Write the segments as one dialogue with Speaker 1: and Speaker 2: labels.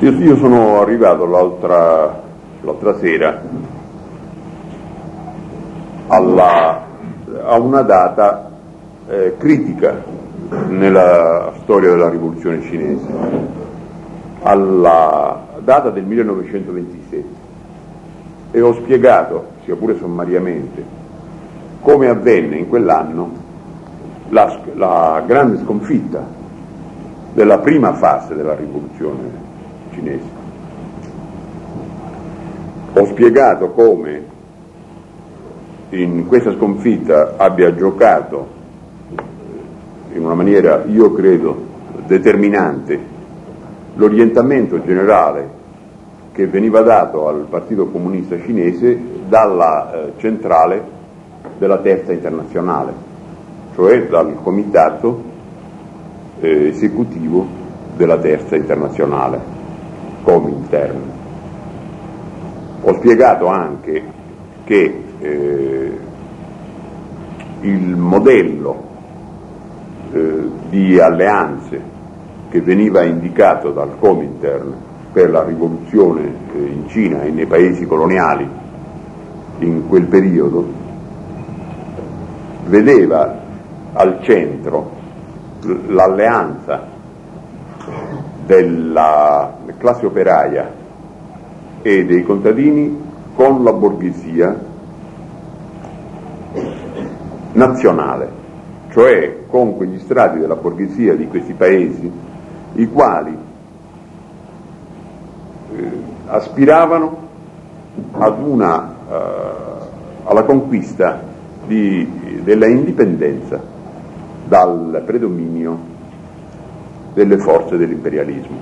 Speaker 1: Io sono arrivato l'altra sera a una data critica nella storia della rivoluzione cinese, alla data del 1927, e ho spiegato, sia pure sommariamente, come avvenne in quell'anno la grande sconfitta della prima fase della rivoluzione cinese. Ho spiegato come in questa sconfitta abbia giocato in una maniera, io credo, determinante l'orientamento generale che veniva dato al Partito Comunista Cinese dalla centrale della Terza Internazionale, cioè dal comitato esecutivo della Terza Internazionale, Comintern. Ho spiegato anche che il modello di alleanze che veniva indicato dal Comintern per la rivoluzione in Cina e nei paesi coloniali in quel periodo vedeva al centro l'alleanza della classe operaia e dei contadini con la borghesia nazionale, cioè con quegli strati della borghesia di questi paesi i quali aspiravano alla conquista della indipendenza dal predominio delle forze dell'imperialismo.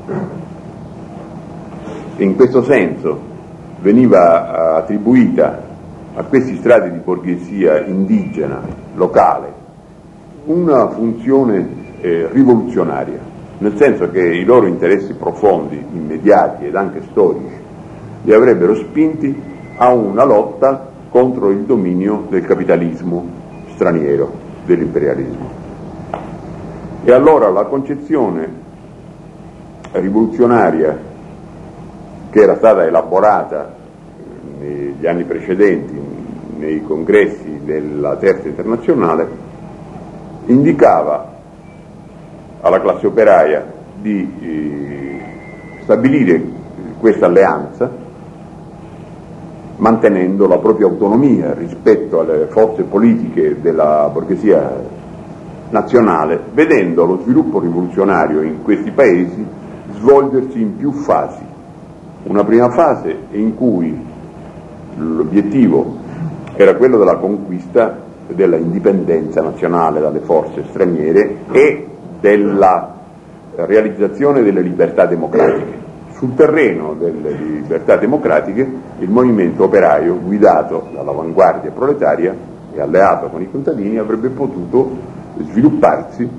Speaker 1: In questo senso veniva attribuita a questi strati di borghesia indigena, locale, una funzione rivoluzionaria, nel senso che i loro interessi profondi, immediati ed anche storici li avrebbero spinti a una lotta contro il dominio del capitalismo straniero, dell'imperialismo. E allora la concezione rivoluzionaria che era stata elaborata negli anni precedenti nei congressi della Terza Internazionale indicava alla classe operaia di stabilire questa alleanza mantenendo la propria autonomia rispetto alle forze politiche della borghesia nazionale, vedendo lo sviluppo rivoluzionario in questi paesi svolgersi in più fasi. Una prima fase in cui l'obiettivo era quello della conquista della indipendenza nazionale dalle forze straniere e della realizzazione delle libertà democratiche. Sul terreno delle libertà democratiche il movimento operaio, guidato dall'avanguardia proletaria e alleato con i contadini, avrebbe potuto svilupparsi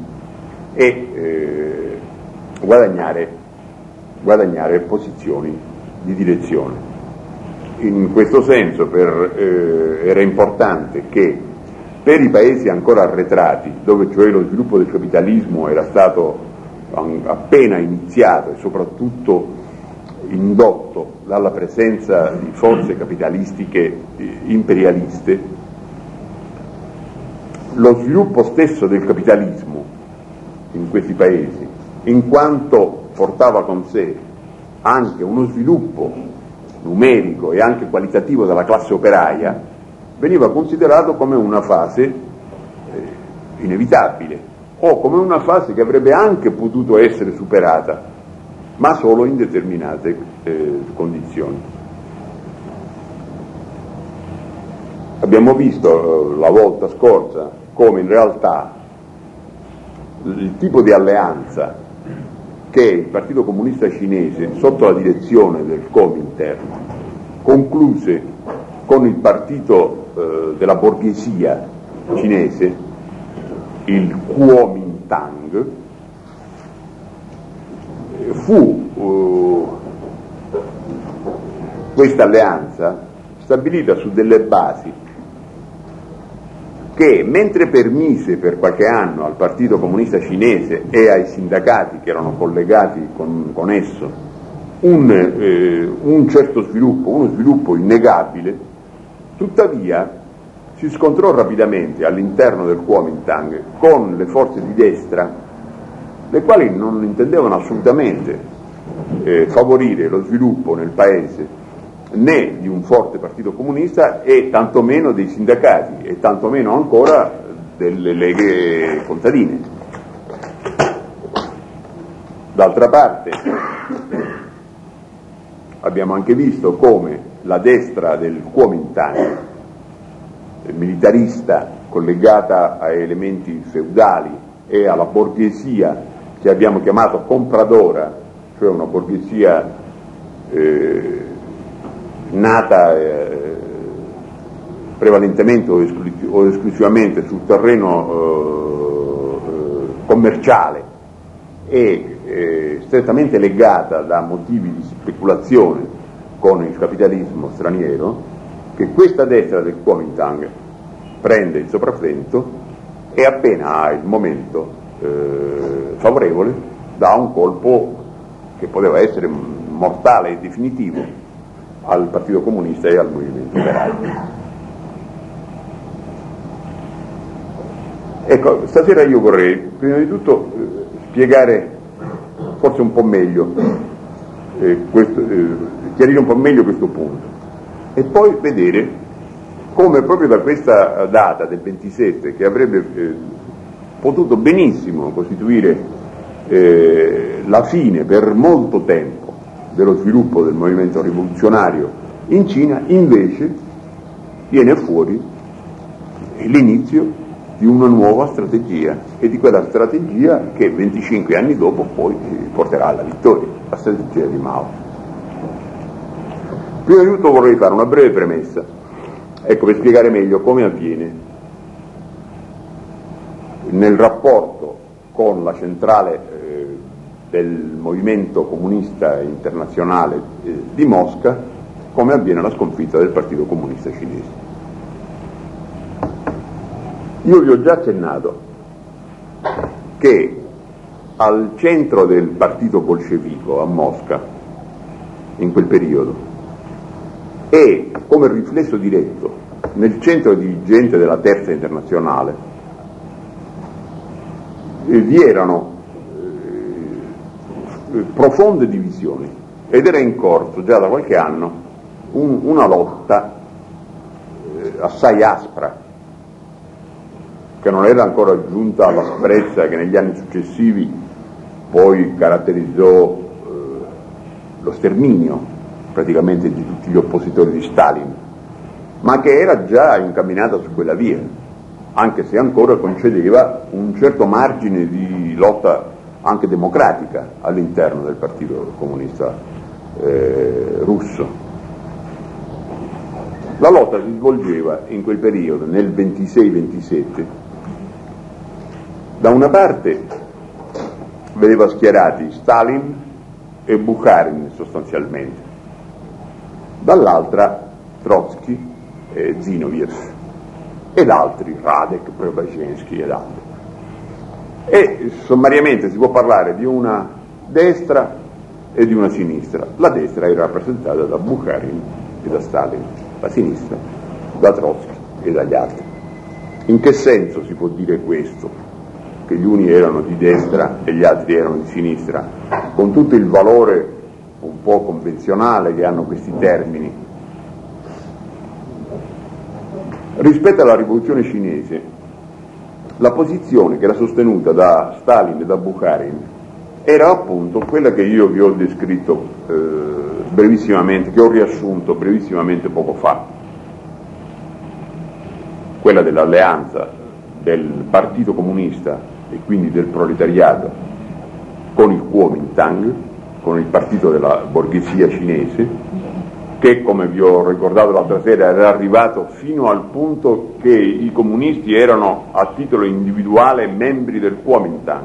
Speaker 1: e guadagnare posizioni di direzione. In questo senso era importante che per i paesi ancora arretrati, dove cioè lo sviluppo del capitalismo era stato appena iniziato e soprattutto indotto dalla presenza di forze capitalistiche imperialiste, lo sviluppo stesso del capitalismo in questi paesi, in quanto portava con sé anche uno sviluppo numerico e anche qualitativo della classe operaia, veniva considerato come una fase inevitabile o come una fase che avrebbe anche potuto essere superata, ma solo in determinate condizioni. Abbiamo visto la volta scorsa come in realtà il tipo di alleanza che il Partito Comunista Cinese, sotto la direzione del Comintern, concluse con il partito della borghesia cinese, il Kuomintang, fu questa alleanza stabilita su delle basi che, mentre permise per qualche anno al Partito Comunista Cinese e ai sindacati che erano collegati con esso un certo sviluppo, uno sviluppo innegabile, tuttavia si scontrò rapidamente all'interno del Kuomintang con le forze di destra, le quali non intendevano assolutamente favorire lo sviluppo nel paese né di un forte partito comunista e tantomeno dei sindacati e tantomeno ancora delle leghe contadine. D'altra parte abbiamo anche visto come la destra del Kuomintang, militarista, collegata a elementi feudali e alla borghesia che abbiamo chiamato compradora, cioè una borghesia nata prevalentemente o esclusivamente sul terreno commerciale e strettamente legata da motivi di speculazione con il capitalismo straniero, che questa destra del Kuomintang prende il sopravvento e appena ha il momento favorevole dà un colpo che poteva essere mortale e definitivo al Partito Comunista e al Movimento Operaio. Ecco, stasera io vorrei prima di tutto spiegare forse un po' meglio chiarire un po' meglio questo punto e poi vedere come proprio da questa data del 27, che avrebbe potuto benissimo costituire la fine per molto tempo dello sviluppo del movimento rivoluzionario in Cina, invece viene fuori l'inizio di una nuova strategia e di quella strategia che 25 anni dopo poi porterà alla vittoria, la strategia di Mao. Prima di tutto vorrei fare una breve premessa, ecco, per spiegare meglio come avviene nel rapporto con la centrale del movimento comunista internazionale di Mosca, come avviene la sconfitta del Partito Comunista Cinese. Io vi ho già accennato che al centro del partito bolscevico a Mosca, in quel periodo, e come riflesso diretto nel centro dirigente della Terza Internazionale, vi erano profonde divisioni ed era in corso già da qualche anno una lotta assai aspra, che non era ancora giunta all'asprezza che negli anni successivi poi caratterizzò lo sterminio praticamente di tutti gli oppositori di Stalin, ma che era già incamminata su quella via, anche se ancora concedeva un certo margine di lotta anche democratica all'interno del Partito Comunista russo. La lotta si svolgeva in quel periodo, nel 26-27, da una parte vedeva schierati Stalin e Bukharin sostanzialmente, dall'altra Trotsky e Zinoviev ed altri, Radek, Preobrazhensky ed altri. E sommariamente si può parlare di una destra e di una sinistra. La destra era rappresentata da Bukharin e da Stalin, la sinistra da Trotsky e dagli altri. In che senso si può dire questo? Che gli uni erano di destra e gli altri erano di sinistra, con tutto il valore un po' convenzionale che hanno questi termini. Rispetto alla rivoluzione cinese, la posizione che era sostenuta da Stalin e da Bukharin era appunto quella che io vi ho descritto brevissimamente, che ho riassunto brevissimamente poco fa, quella dell'alleanza del Partito Comunista e quindi del proletariato con il Kuomintang, con il partito della borghesia cinese, che, come vi ho ricordato l'altra sera, era arrivato fino al punto che i comunisti erano a titolo individuale membri del Kuomintang.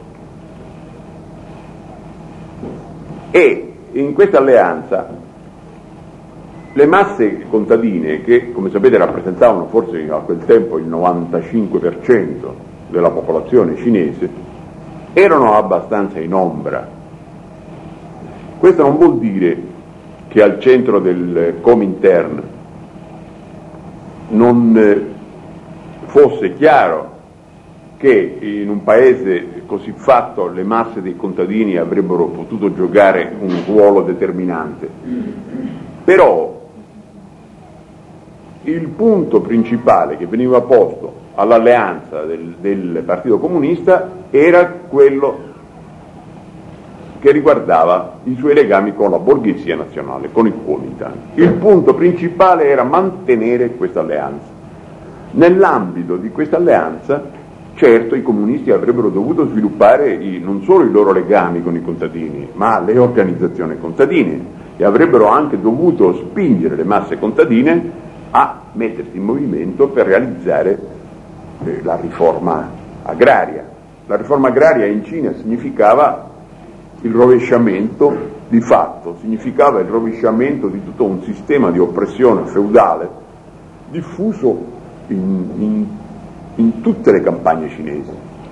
Speaker 1: E in questa alleanza le masse contadine, che come sapete rappresentavano forse a quel tempo il 95% della popolazione cinese, erano abbastanza in ombra Questo non vuol dire che al centro del Comintern non fosse chiaro che in un paese così fatto le masse dei contadini avrebbero potuto giocare un ruolo determinante. Però il punto principale che veniva posto all'alleanza del Partito Comunista era quello che riguardava i suoi legami con la borghesia nazionale, con il Kuomintang. Il punto principale era mantenere questa alleanza. Nell'ambito di questa alleanza, certo, i comunisti avrebbero dovuto sviluppare non solo i loro legami con i contadini, ma le organizzazioni contadine, e avrebbero anche dovuto spingere le masse contadine a mettersi in movimento per realizzare la riforma agraria. La riforma agraria in Cina significava il rovesciamento di fatto, significava il rovesciamento di tutto un sistema di oppressione feudale diffuso in tutte le campagne cinesi.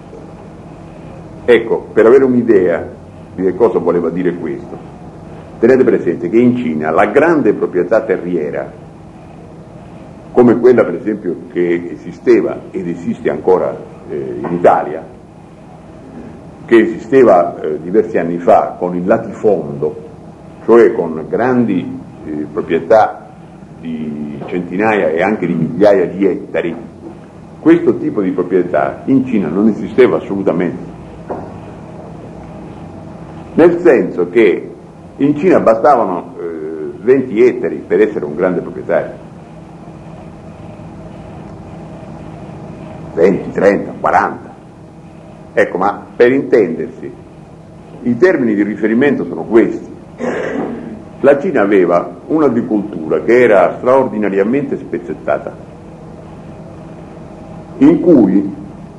Speaker 1: Ecco, per avere un'idea di che cosa voleva dire questo, tenete presente che in Cina la grande proprietà terriera, come quella per esempio che esisteva ed esiste ancora in Italia, che esisteva diversi anni fa con il latifondo, cioè con grandi proprietà di centinaia e anche di migliaia di ettari, questo tipo di proprietà in Cina non esisteva assolutamente. Nel senso che in Cina bastavano 20 ettari per essere un grande proprietario. 20, 30, 40. Ecco, ma per intendersi, i termini di riferimento sono questi. La Cina aveva un'agricoltura che era straordinariamente spezzettata, in cui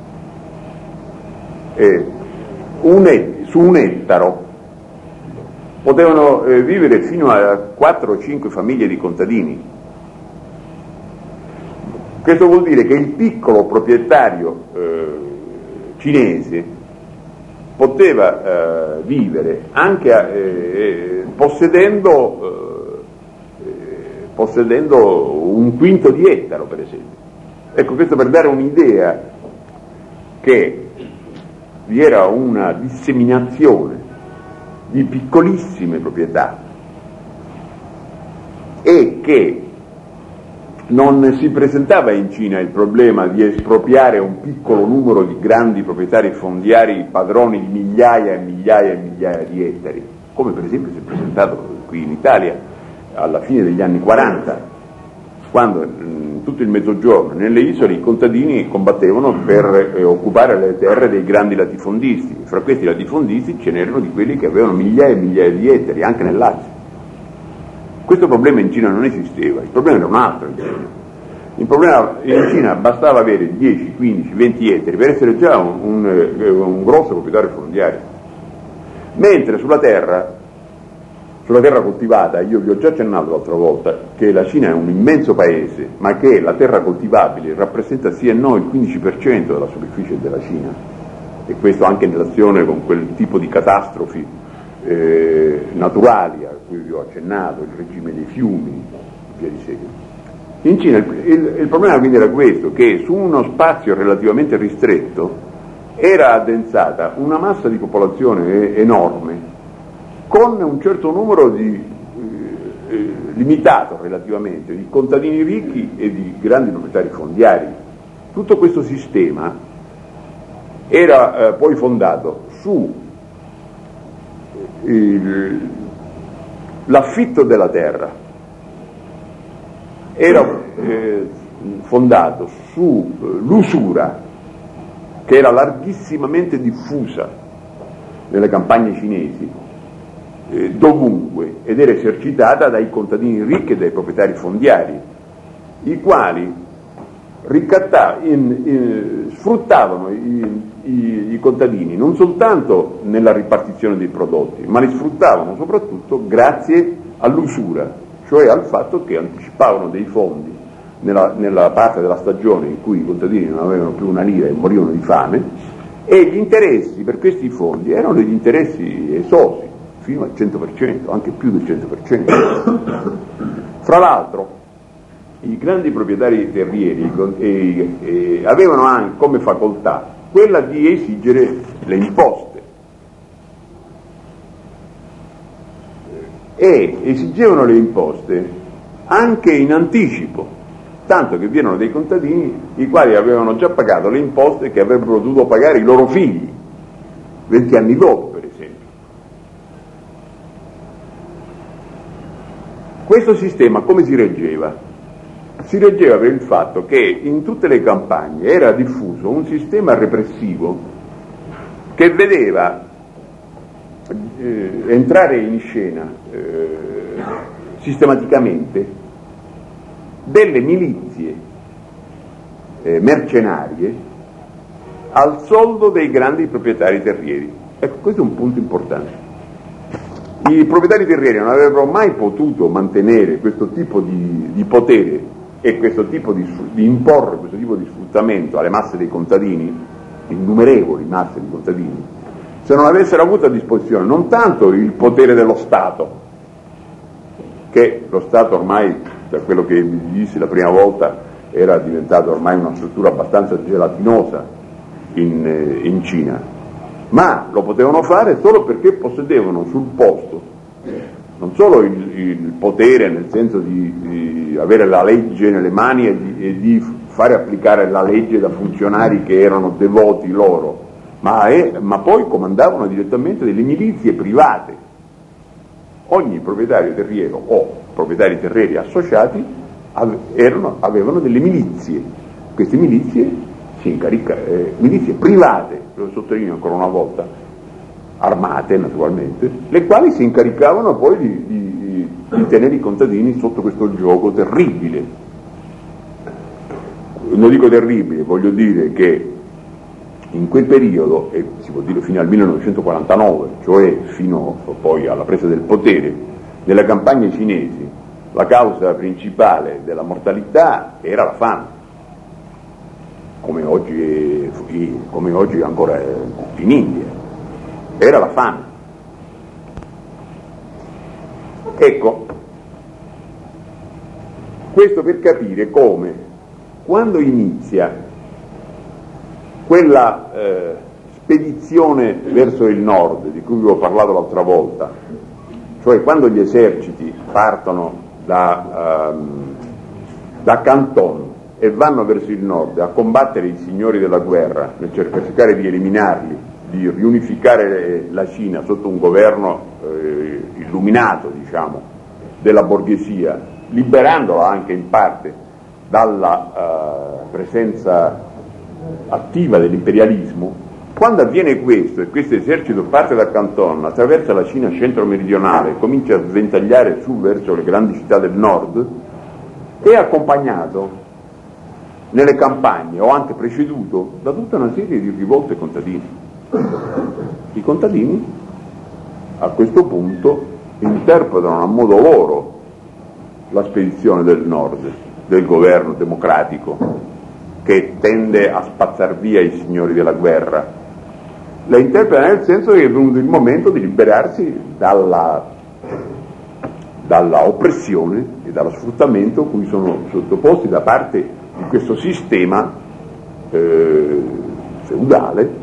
Speaker 1: su un ettaro potevano vivere fino a 4 o 5 famiglie di contadini. Questo vuol dire che il piccolo proprietario cinese poteva vivere anche possedendo un quinto di ettaro, per esempio. Ecco, questo per dare un'idea che vi era una disseminazione di piccolissime proprietà e che non si presentava in Cina il problema di espropriare un piccolo numero di grandi proprietari fondiari padroni di migliaia e migliaia e migliaia di ettari, come per esempio si è presentato qui in Italia alla fine degli anni 40, quando in tutto il mezzogiorno, nelle isole, i contadini combattevano per occupare le terre dei grandi latifondisti. Fra questi latifondisti ce n'erano di quelli che avevano migliaia e migliaia di ettari, anche nel Lazio. Questo problema in Cina non esisteva, il problema era un altro in Cina. Il problema in Cina bastava avere 10, 15, 20 ettari per essere già un grosso proprietario fondiario. Mentre sulla terra coltivata, io vi ho già accennato l'altra volta che la Cina è un immenso paese, ma che la terra coltivabile rappresenta sì e no il 15% della superficie della Cina, e questo anche in relazione con quel tipo di catastrofi naturali a cui vi ho accennato, il regime dei fiumi, via di seguito. In Cina il problema quindi era questo, che su uno spazio relativamente ristretto era addensata una massa di popolazione enorme, con un certo numero limitato relativamente di contadini ricchi e di grandi proprietari fondiari. Tutto questo sistema era poi fondato su l'affitto della terra, era fondato sull'usura, che era larghissimamente diffusa nelle campagne cinesi, dovunque, ed era esercitata dai contadini ricchi e dai proprietari fondiari, i quali sfruttavano i contadini non soltanto nella ripartizione dei prodotti, ma li sfruttavano soprattutto grazie all'usura, cioè al fatto che anticipavano dei fondi nella parte della stagione in cui i contadini non avevano più una lira e morivano di fame, e gli interessi per questi fondi erano degli interessi esosi, fino al 100%, anche più del 100%. Fra l'altro, i grandi proprietari terrieri avevano anche come facoltà quella di esigere le imposte, e esigevano le imposte anche in anticipo, tanto che vi erano dei contadini i quali avevano già pagato le imposte che avrebbero dovuto pagare i loro figli 20 anni dopo, per esempio. Questo sistema come si reggeva? Si reggeva per il fatto che in tutte le campagne era diffuso un sistema repressivo che vedeva entrare in scena sistematicamente delle milizie mercenarie al soldo dei grandi proprietari terrieri. Ecco, questo è un punto importante. I proprietari terrieri non avrebbero mai potuto mantenere questo tipo di potere e questo tipo di imporre questo tipo di sfruttamento alle masse dei contadini, innumerevoli masse di contadini, se non avessero avuto a disposizione non tanto il potere dello Stato, che lo Stato ormai, da quello che vi dissi la prima volta, era diventato ormai una struttura abbastanza gelatinosa in Cina, ma lo potevano fare solo perché possedevano sul posto non solo il potere, nel senso di avere la legge nelle mani e di fare applicare la legge da funzionari che erano devoti loro, ma poi comandavano direttamente delle milizie private. Ogni proprietario terriero o proprietari terrieri associati avevano delle milizie. Queste milizie milizie private, lo sottolineo ancora una volta, armate naturalmente, le quali si incaricavano poi di tenere i contadini sotto questo gioco terribile. Non dico terribile, voglio dire che in quel periodo, e si può dire fino al 1949, cioè fino poi alla presa del potere, nelle campagne cinesi la causa principale della mortalità era la fame, come oggi ancora in India. Era la fame. Ecco, questo per capire come, quando inizia quella spedizione verso il nord di cui vi ho parlato l'altra volta, cioè quando gli eserciti partono da Canton e vanno verso il nord a combattere i signori della guerra per cercare di eliminarli, di riunificare la Cina sotto un governo illuminato, diciamo, della borghesia, liberandola anche in parte dalla presenza attiva dell'imperialismo. Quando avviene questo e questo esercito parte da Canton, attraversa la Cina centro-meridionale e comincia a sventagliare su verso le grandi città del nord, è accompagnato nelle campagne, o anche preceduto, da tutta una serie di rivolte contadine. I contadini a questo punto interpretano a modo loro la spedizione del nord, del governo democratico che tende a spazzar via i signori della guerra. La interpretano nel senso che è venuto il momento di liberarsi dalla oppressione e dallo sfruttamento cui sono sottoposti da parte di questo sistema feudale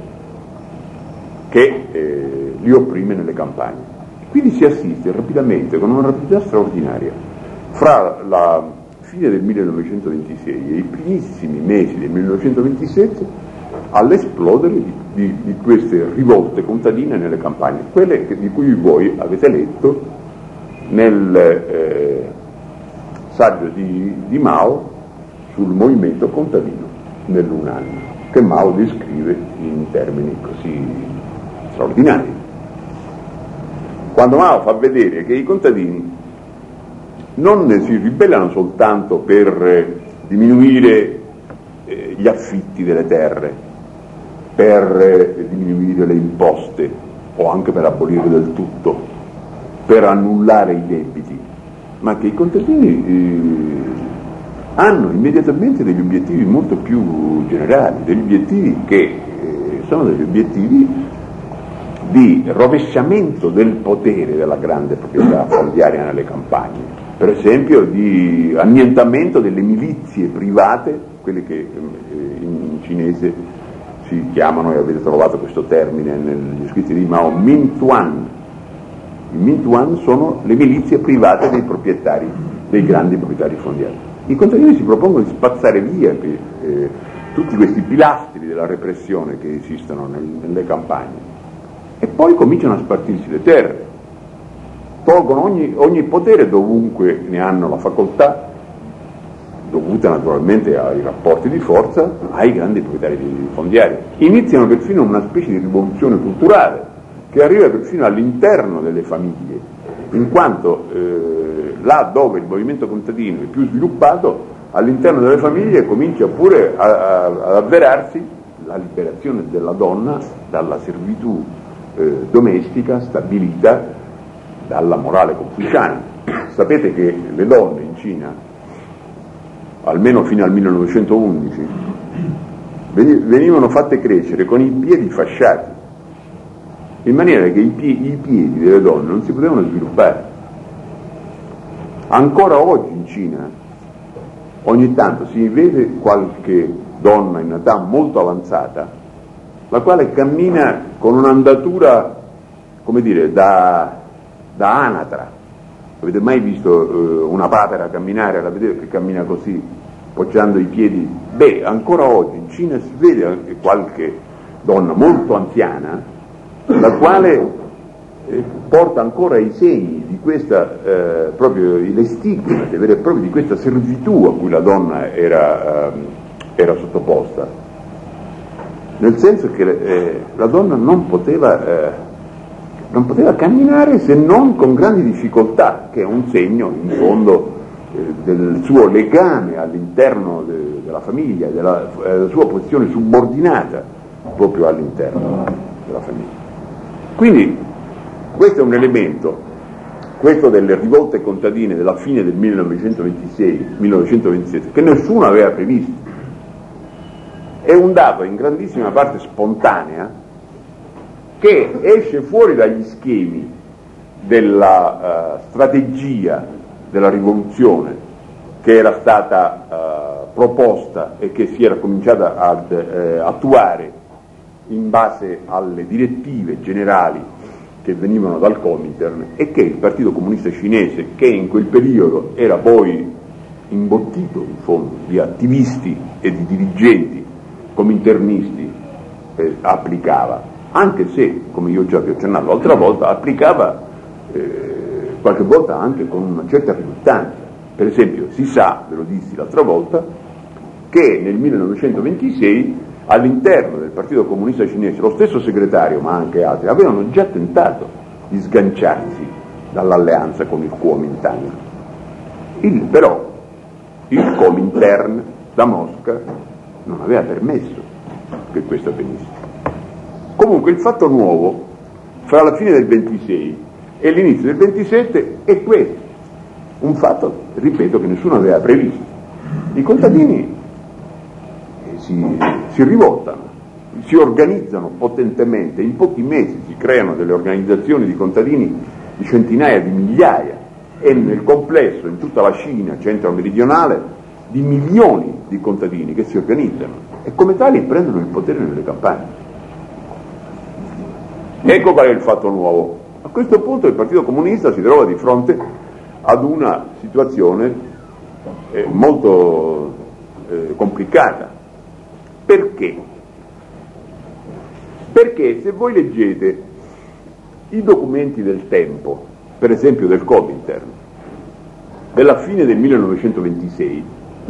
Speaker 1: che li opprime nelle campagne. Quindi si assiste rapidamente, con una rapidità straordinaria, fra la fine del 1926 e i primissimi mesi del 1927 all'esplodere di queste rivolte contadine nelle campagne, quelle di cui voi avete letto nel saggio di Mao sul movimento contadino nell'Hunan, che Mao descrive in termini così straordinari. Quando Mao fa vedere che i contadini non si ribellano soltanto per diminuire gli affitti delle terre, per diminuire le imposte o anche per abolire del tutto, per annullare i debiti, ma che i contadini hanno immediatamente degli obiettivi molto più generali, degli obiettivi che sono degli obiettivi di rovesciamento del potere della grande proprietà fondiaria nelle campagne, per esempio di annientamento delle milizie private, quelle che in cinese si chiamano, e avete trovato questo termine negli scritti di Mao, Mintuan. I Mintuan sono le milizie private dei proprietari, dei grandi proprietari fondiari. I contadini si propongono di spazzare via tutti questi pilastri della repressione che esistono nelle campagne, e poi cominciano a spartirsi le terre, tolgono ogni potere dovunque ne hanno la facoltà, dovuta naturalmente ai rapporti di forza, ai grandi proprietari fondiari. Iniziano perfino una specie di rivoluzione culturale che arriva perfino all'interno delle famiglie, in quanto là dove il movimento contadino è più sviluppato, all'interno delle famiglie comincia pure ad avverarsi la liberazione della donna dalla servitù domestica stabilita dalla morale confuciana. Sapete che le donne in Cina, almeno fino al 1911, venivano fatte crescere con i piedi fasciati, in maniera che i piedi delle donne non si potevano sviluppare. Ancora oggi in Cina ogni tanto si vede qualche donna in età molto avanzata la quale cammina con un'andatura, come dire, da anatra. Avete mai visto una papera camminare? La vedete che cammina così, poggiando i piedi? Beh, ancora oggi in Cina si vede anche qualche donna molto anziana, la quale porta ancora i segni di questa, proprio le stigmate vere e proprie di questa servitù a cui la donna era sottoposta. Nel senso che la donna non poteva camminare se non con grandi difficoltà, che è un segno in fondo del suo legame all'interno della famiglia, della sua posizione subordinata proprio all'interno della famiglia. Quindi questo è un elemento, questo delle rivolte contadine della fine del 1926-1927, che nessuno aveva previsto. È un dato in grandissima parte spontanea che esce fuori dagli schemi della strategia della rivoluzione che era stata proposta e che si era cominciata ad attuare in base alle direttive generali che venivano dal Comintern, e che il Partito Comunista Cinese, che in quel periodo era poi imbottito in fondo di attivisti e di dirigenti cominternisti, applicava, anche se, come io già vi ho accennato l'altra volta, applicava qualche volta anche con una certa riluttanza. Per esempio, si sa, ve lo dissi l'altra volta, che nel 1926 all'interno del Partito Comunista Cinese lo stesso segretario, ma anche altri, avevano già tentato di sganciarsi dall'alleanza con il Kuomintang. Però il Comintern da Mosca non aveva permesso che questo avvenisse. Comunque il fatto nuovo fra la fine del 26 e l'inizio del 27 è questo, un fatto, ripeto, che nessuno aveva previsto. I contadini si rivoltano, si organizzano potentemente, in pochi mesi si creano delle organizzazioni di contadini di centinaia di migliaia, e nel complesso, in tutta la Cina centro-meridionale, di milioni di contadini che si organizzano e come tali prendono il potere nelle campagne. Ecco qual è il fatto nuovo. A questo punto il Partito Comunista si trova di fronte ad una situazione molto complicata. Perché? Perché se voi leggete i documenti del tempo, per esempio del Comintern, della fine del 1926,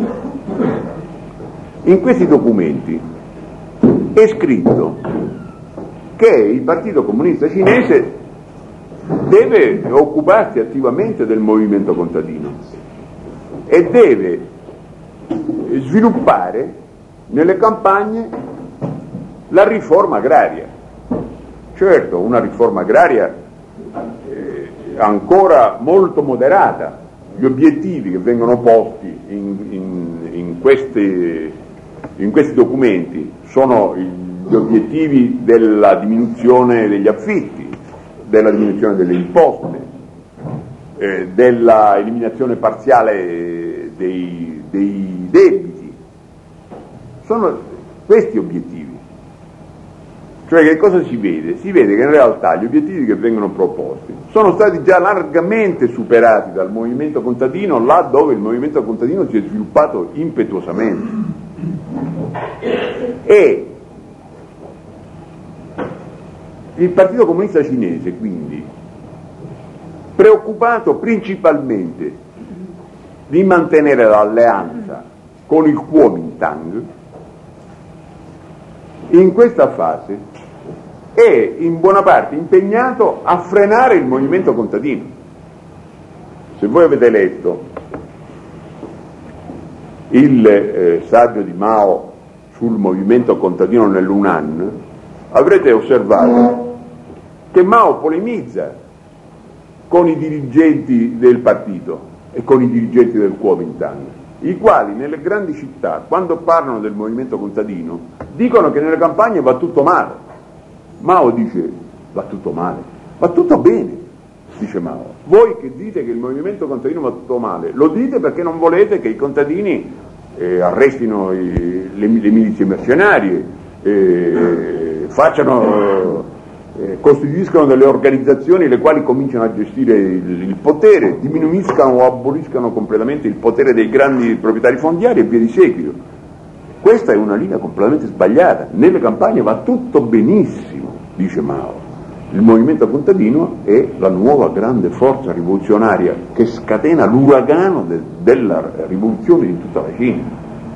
Speaker 1: in questi documenti è scritto che il Partito Comunista Cinese deve occuparsi attivamente del movimento contadino e deve sviluppare nelle campagne la riforma agraria. Certo, una riforma agraria ancora molto moderata. Gli obiettivi che vengono posti in questi documenti sono gli obiettivi della diminuzione degli affitti, della diminuzione delle imposte, della eliminazione parziale dei debiti. Sono questi obiettivi. Cioè, che cosa si vede? Si vede che in realtà gli obiettivi che vengono proposti sono stati già largamente superati dal movimento contadino, là dove il movimento contadino si è sviluppato impetuosamente. E il Partito Comunista Cinese, quindi, preoccupato principalmente di mantenere l'alleanza con il Kuomintang, in questa fase è in buona parte impegnato a frenare il movimento contadino. Se voi avete letto il saggio di Mao sul movimento contadino nell'Hunan, avrete osservato che Mao polemizza con i dirigenti del partito e con i dirigenti del Kuomintang, i quali nelle grandi città, quando parlano del movimento contadino, dicono che nelle campagne va tutto male. Mao dice: va tutto male? Va tutto bene, dice Mao. Voi che dite che il movimento contadino va tutto male, lo dite perché non volete che i contadini arrestino le milizie mercenarie, costituiscano delle organizzazioni le quali cominciano a gestire il potere, diminuiscano o aboliscano completamente il potere dei grandi proprietari fondiari e via di seguito. Questa è una linea completamente sbagliata. Nelle campagne va tutto benissimo, dice Mao. Il movimento contadino è la nuova grande forza rivoluzionaria che scatena l'uragano della rivoluzione in tutta la Cina.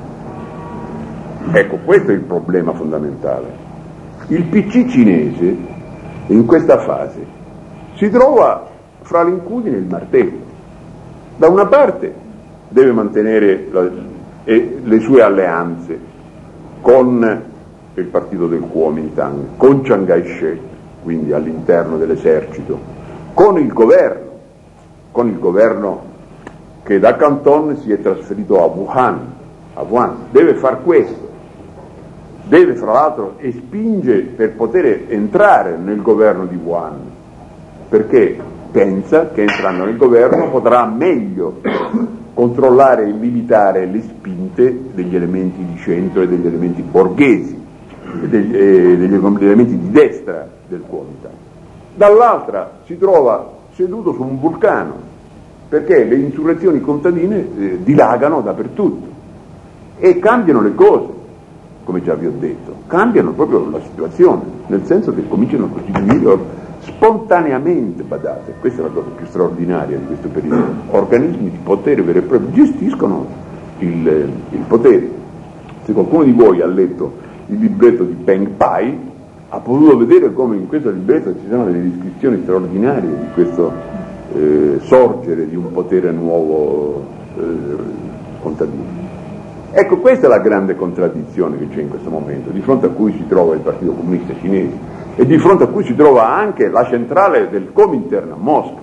Speaker 1: Ecco, questo è il problema fondamentale. Il PC cinese in questa fase si trova fra l'incudine e il martello. Da una parte deve mantenere le sue alleanze con il partito del Kuomintang, con Chiang Kai-shek, quindi all'interno dell'esercito, con il governo che da Canton si è trasferito a Wuhan. Deve far questo. Deve fra l'altro spinge per poter entrare nel governo di Wuhan, perché pensa che entrando nel governo potrà meglio controllare e limitare le spinte degli elementi di centro e degli elementi borghesi, degli elementi di destra del Kuomintang. Dall'altra si trova seduto su un vulcano, perché le insurrezioni contadine dilagano dappertutto e cambiano le cose. Come già vi ho detto, cambiano proprio la situazione, nel senso che cominciano a costituire spontaneamente, badate, questa è la cosa più straordinaria di questo periodo, organismi di potere vero e proprio, gestiscono il potere. Se qualcuno di voi ha letto il libretto di Peng Pai, ha potuto vedere come in questo libretto ci sono delle descrizioni straordinarie di questo sorgere di un potere nuovo contadino. Ecco, questa è la grande contraddizione che c'è in questo momento, di fronte a cui si trova il Partito Comunista Cinese e di fronte a cui si trova anche la centrale del Comintern a Mosca.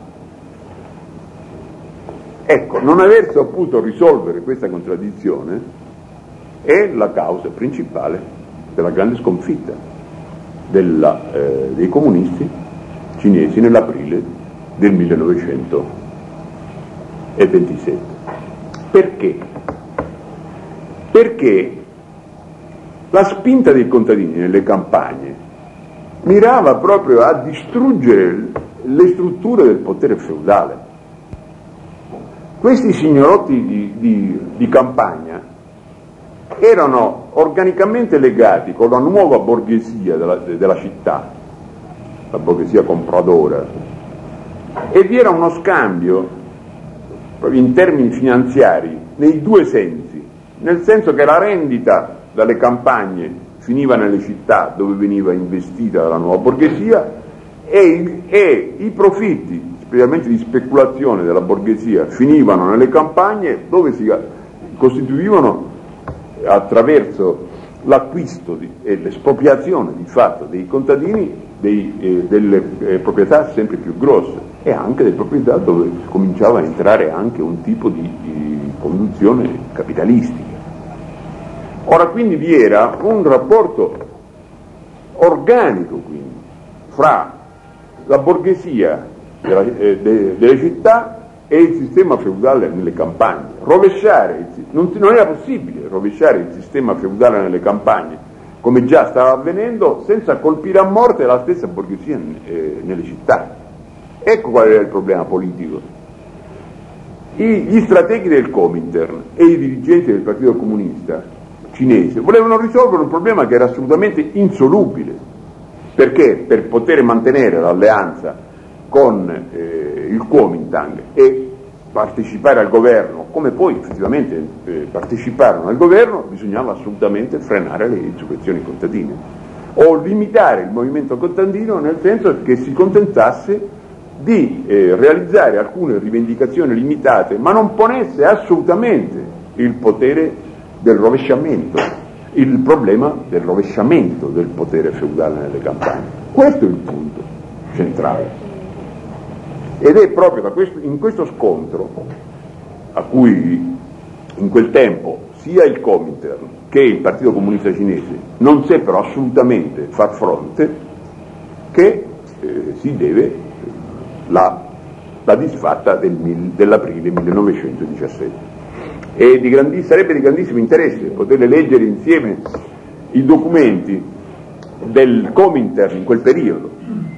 Speaker 1: Ecco, non aver saputo risolvere questa contraddizione è la causa principale della grande sconfitta dei comunisti cinesi nell'aprile del 1927. Perché? Perché la spinta dei contadini nelle campagne mirava proprio a distruggere le strutture del potere feudale. Questi signorotti di campagna erano organicamente legati con la nuova borghesia della città, la borghesia compradora, e vi era uno scambio proprio in termini finanziari nei due sensi. Nel senso che la rendita dalle campagne finiva nelle città dove veniva investita dalla nuova borghesia e i profitti, specialmente di speculazione della borghesia, finivano nelle campagne dove si costituivano attraverso l'acquisto e l'espropriazione di fatto dei contadini delle proprietà sempre più grosse e anche delle proprietà dove cominciava a entrare anche un tipo di conduzione capitalistica. Ora quindi vi era un rapporto organico quindi fra la borghesia delle città e il sistema feudale nelle campagne. Non era possibile rovesciare il sistema feudale nelle campagne, come già stava avvenendo, senza colpire a morte la stessa borghesia nelle città. Ecco qual era il problema politico. Gli strateghi del Comintern e i dirigenti del Partito Comunista cinese volevano risolvere un problema che era assolutamente insolubile, perché per poter mantenere l'alleanza con il Kuomintang e partecipare al governo, come poi effettivamente parteciparono al governo, bisognava assolutamente frenare le insurrezioni contadine o limitare il movimento contadino, nel senso che si contentasse di realizzare alcune rivendicazioni limitate, ma non ponesse assolutamente il potere del rovesciamento, il problema del rovesciamento del potere feudale nelle campagne. Questo è il punto centrale. Ed è proprio in questo scontro a cui in quel tempo sia il Comintern che il Partito Comunista Cinese non seppero assolutamente far fronte che si deve la disfatta dell'aprile 1917. E sarebbe di grandissimo interesse poter leggere insieme i documenti del Comintern in quel periodo,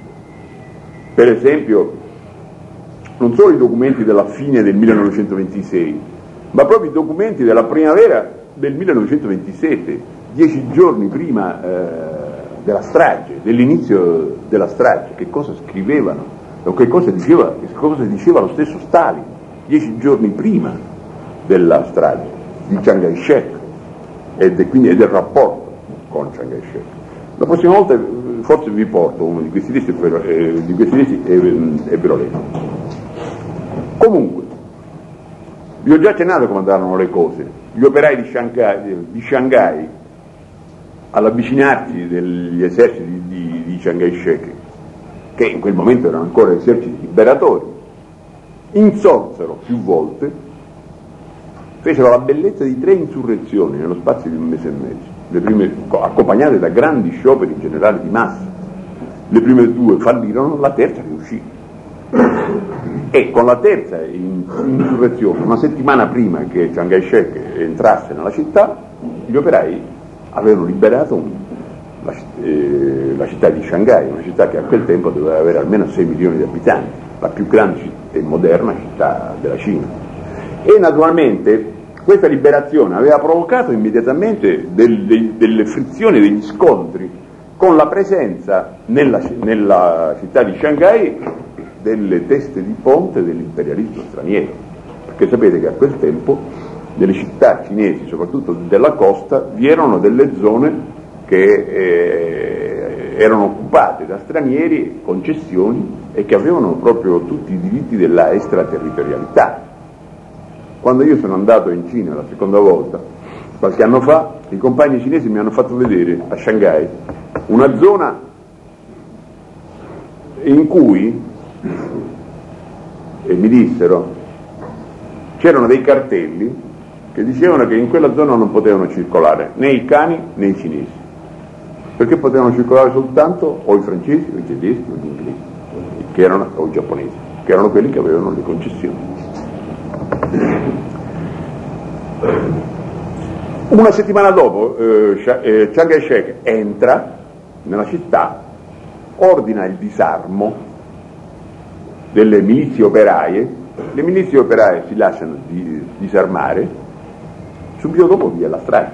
Speaker 1: per esempio non solo i documenti della fine del 1926, ma proprio i documenti della primavera del 1927, 10 giorni prima della strage, dell'inizio della strage. Che cosa scrivevano o che cosa diceva lo stesso Stalin 10 giorni prima della strage di Chiang Kai-shek e quindi del rapporto con Chiang Kai-shek. La prossima volta forse vi porto uno di questi testi e ve lo leggo. Comunque, vi ho già accennato come andarono le cose. Gli operai di Shanghai, all'avvicinarsi degli eserciti di Chiang Kai-shek, che in quel momento erano ancora eserciti liberatori, insorsero più volte, fecero la bellezza di 3 insurrezioni nello spazio di un mese e mezzo, le prime accompagnate da grandi scioperi generali di massa. Le prime 2 fallirono, la terza riuscì. E con la terza insurrezione, una settimana prima che Chiang Kai-shek entrasse nella città, gli operai avevano liberato la città di Shanghai, una città che a quel tempo doveva avere almeno 6 milioni di abitanti, la più grande e moderna città della Cina. E naturalmente questa liberazione aveva provocato immediatamente delle frizioni, degli scontri con la presenza nella città di Shanghai delle teste di ponte dell'imperialismo straniero, perché sapete che a quel tempo nelle città cinesi, soprattutto della costa, vi erano delle zone che erano occupate da stranieri, concessioni, e che avevano proprio tutti i diritti della extraterritorialità. Quando io sono andato in Cina la seconda volta, qualche anno fa, i compagni cinesi mi hanno fatto vedere a Shanghai una zona in cui, e mi dissero, c'erano dei cartelli che dicevano che in quella zona non potevano circolare né i cani né i cinesi, perché potevano circolare soltanto o i francesi o i tedeschi o gli inglesi, o i giapponesi, che erano quelli che avevano le concessioni. Una settimana dopo Chiang Kai-shek entra nella città, ordina il disarmo delle milizie operaie. Le milizie operaie si lasciano disarmare, subito dopo vi è la strage,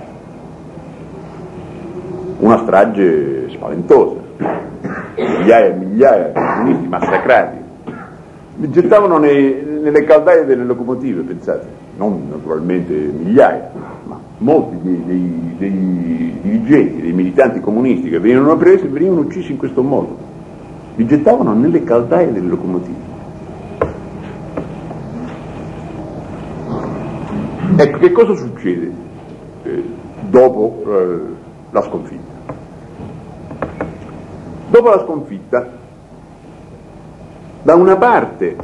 Speaker 1: una strage spaventosa, migliaia e migliaia di comunisti massacrati, li gettavano nelle caldaie delle locomotive, pensate, non naturalmente migliaia, ma molti dei dirigenti, dei militanti comunisti che venivano presi venivano uccisi in questo modo, li gettavano nelle caldaie delle locomotive. Ecco, che cosa succede dopo la sconfitta? Dopo la sconfitta, da una parte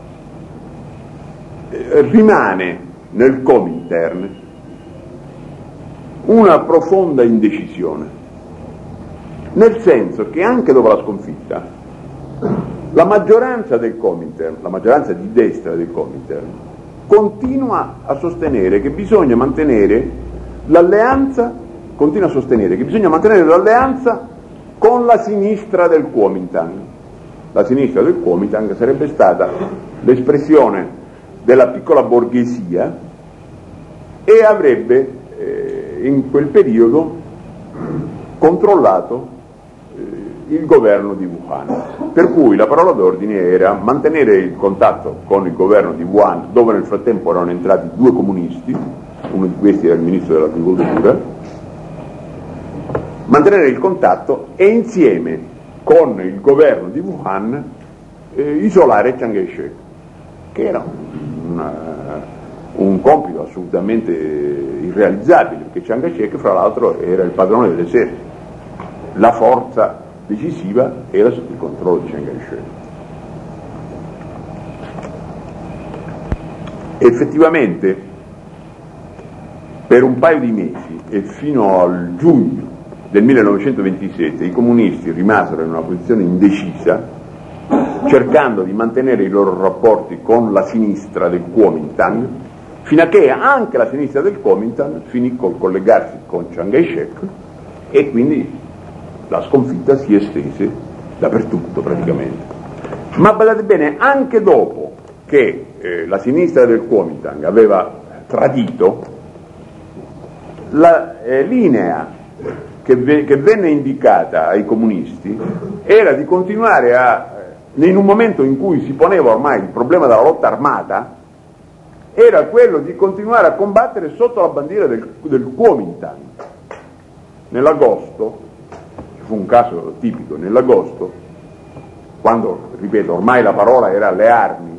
Speaker 1: rimane nel Comintern una profonda indecisione. nel senso che anche dopo la sconfitta la maggioranza del Comintern, la maggioranza di destra del Comintern, continua a sostenere che bisogna mantenere l'alleanza, con la sinistra del Kuomintang. La sinistra del Kuomintang sarebbe stata l'espressione della piccola borghesia e avrebbe in quel periodo controllato il governo di Wuhan, per cui la parola d'ordine era mantenere il contatto con il governo di Wuhan, dove nel frattempo erano entrati 2 comunisti, uno di questi era il ministro dell'agricoltura, mantenere il contatto e insieme con il governo di Wuhan isolare Chiang Kai-shek, che era un compito assolutamente irrealizzabile, perché Chiang Kai-shek fra l'altro era il padrone dell'esercito, la forza decisiva era sotto il controllo di Chiang Kai-shek. Effettivamente per un paio di mesi e fino al giugno del 1927 i comunisti rimasero in una posizione indecisa, cercando di mantenere i loro rapporti con la sinistra del Kuomintang, fino a che anche la sinistra del Kuomintang finì col collegarsi con Chiang Kai-shek e quindi la sconfitta si estese dappertutto praticamente. Ma badate bene, anche dopo che la sinistra del Kuomintang aveva tradito, la linea che venne indicata ai comunisti era di continuare in un momento in cui si poneva ormai il problema della lotta armata, era quello di continuare a combattere sotto la bandiera del Kuomintang. Nell'agosto, fu un caso tipico, nell'agosto, quando, ripeto, ormai la parola era alle armi,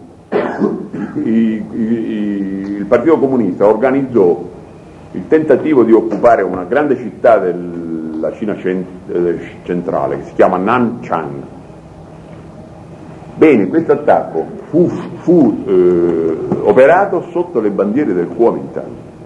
Speaker 1: il Partito Comunista organizzò il tentativo di occupare una grande città della Cina centrale che si chiama Nanchang. Bene, questo attacco fu operato sotto le bandiere del Kuomintang.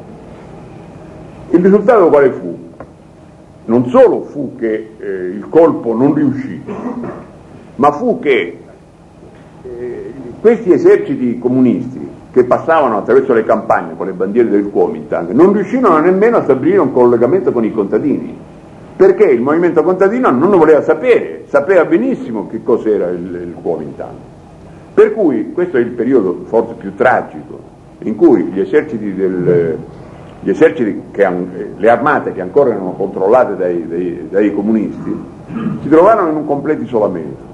Speaker 1: Il risultato quale fu? Non solo fu che il colpo non riuscì, ma fu che questi eserciti comunisti che passavano attraverso le campagne con le bandiere del Kuomintang non riuscirono nemmeno a stabilire un collegamento con i contadini, perché il movimento contadino non lo voleva sapere, sapeva benissimo che cos'era il Kuomintang. Per cui questo è il periodo forse più tragico in cui gli eserciti le armate che ancora erano controllate dai comunisti si trovarono in un completo isolamento.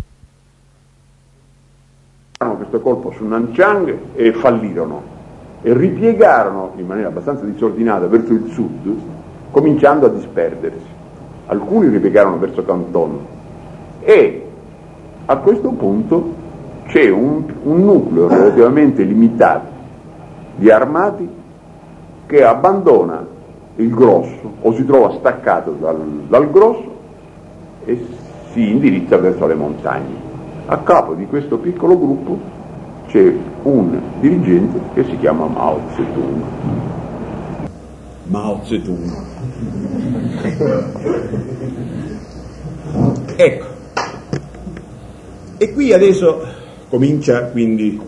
Speaker 1: Questo colpo su Nanchang e fallirono e ripiegarono in maniera abbastanza disordinata verso il sud, cominciando a disperdersi. Alcuni ripiegarono verso Canton e a questo punto c'è un nucleo relativamente limitato di armati che abbandona il grosso o si trova staccato dal grosso e si indirizza verso le montagne. A capo di questo piccolo gruppo c'è un dirigente che si chiama Mao Zedong. Mao Zedong. Ecco. E qui adesso comincia quindi,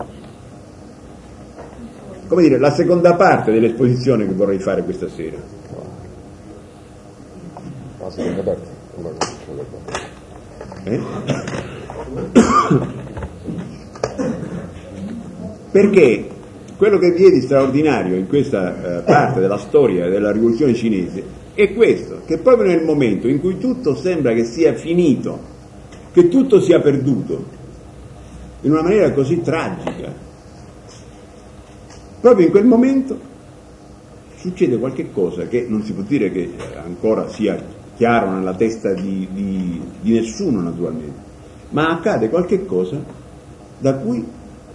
Speaker 1: come dire, la seconda parte dell'esposizione che vorrei fare questa sera.
Speaker 2: La seconda parte?
Speaker 1: Perché quello che vi è di straordinario in questa parte della storia della rivoluzione cinese è questo, che proprio nel momento in cui tutto sembra che sia finito, che tutto sia perduto, in una maniera così tragica, proprio in quel momento succede qualche cosa che non si può dire che ancora sia chiaro nella testa di nessuno naturalmente, ma accade qualche cosa da cui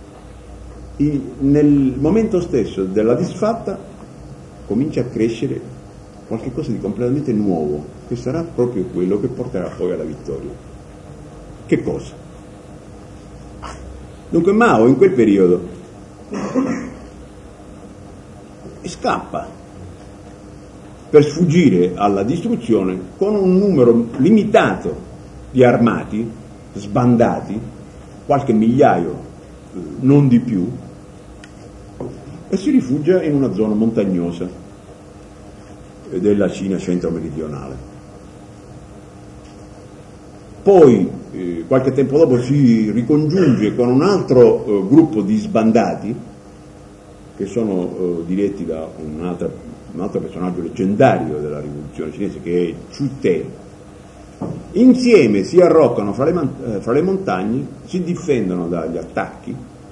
Speaker 1: nel momento stesso della disfatta comincia a crescere qualche cosa di completamente nuovo, che sarà proprio quello che porterà poi alla vittoria. Che cosa? Dunque Mao in quel periodo scappa
Speaker 2: per sfuggire alla distruzione con un numero limitato di armati sbandati, qualche migliaio, non di più, e si rifugia in una zona montagnosa della Cina centro-meridionale. Poi qualche tempo dopo si ricongiunge con un altro gruppo di sbandati che sono diretti da un altro personaggio leggendario della rivoluzione cinese, che è Chu Te. Insieme si arroccano fra le montagne, si difendono dagli attacchi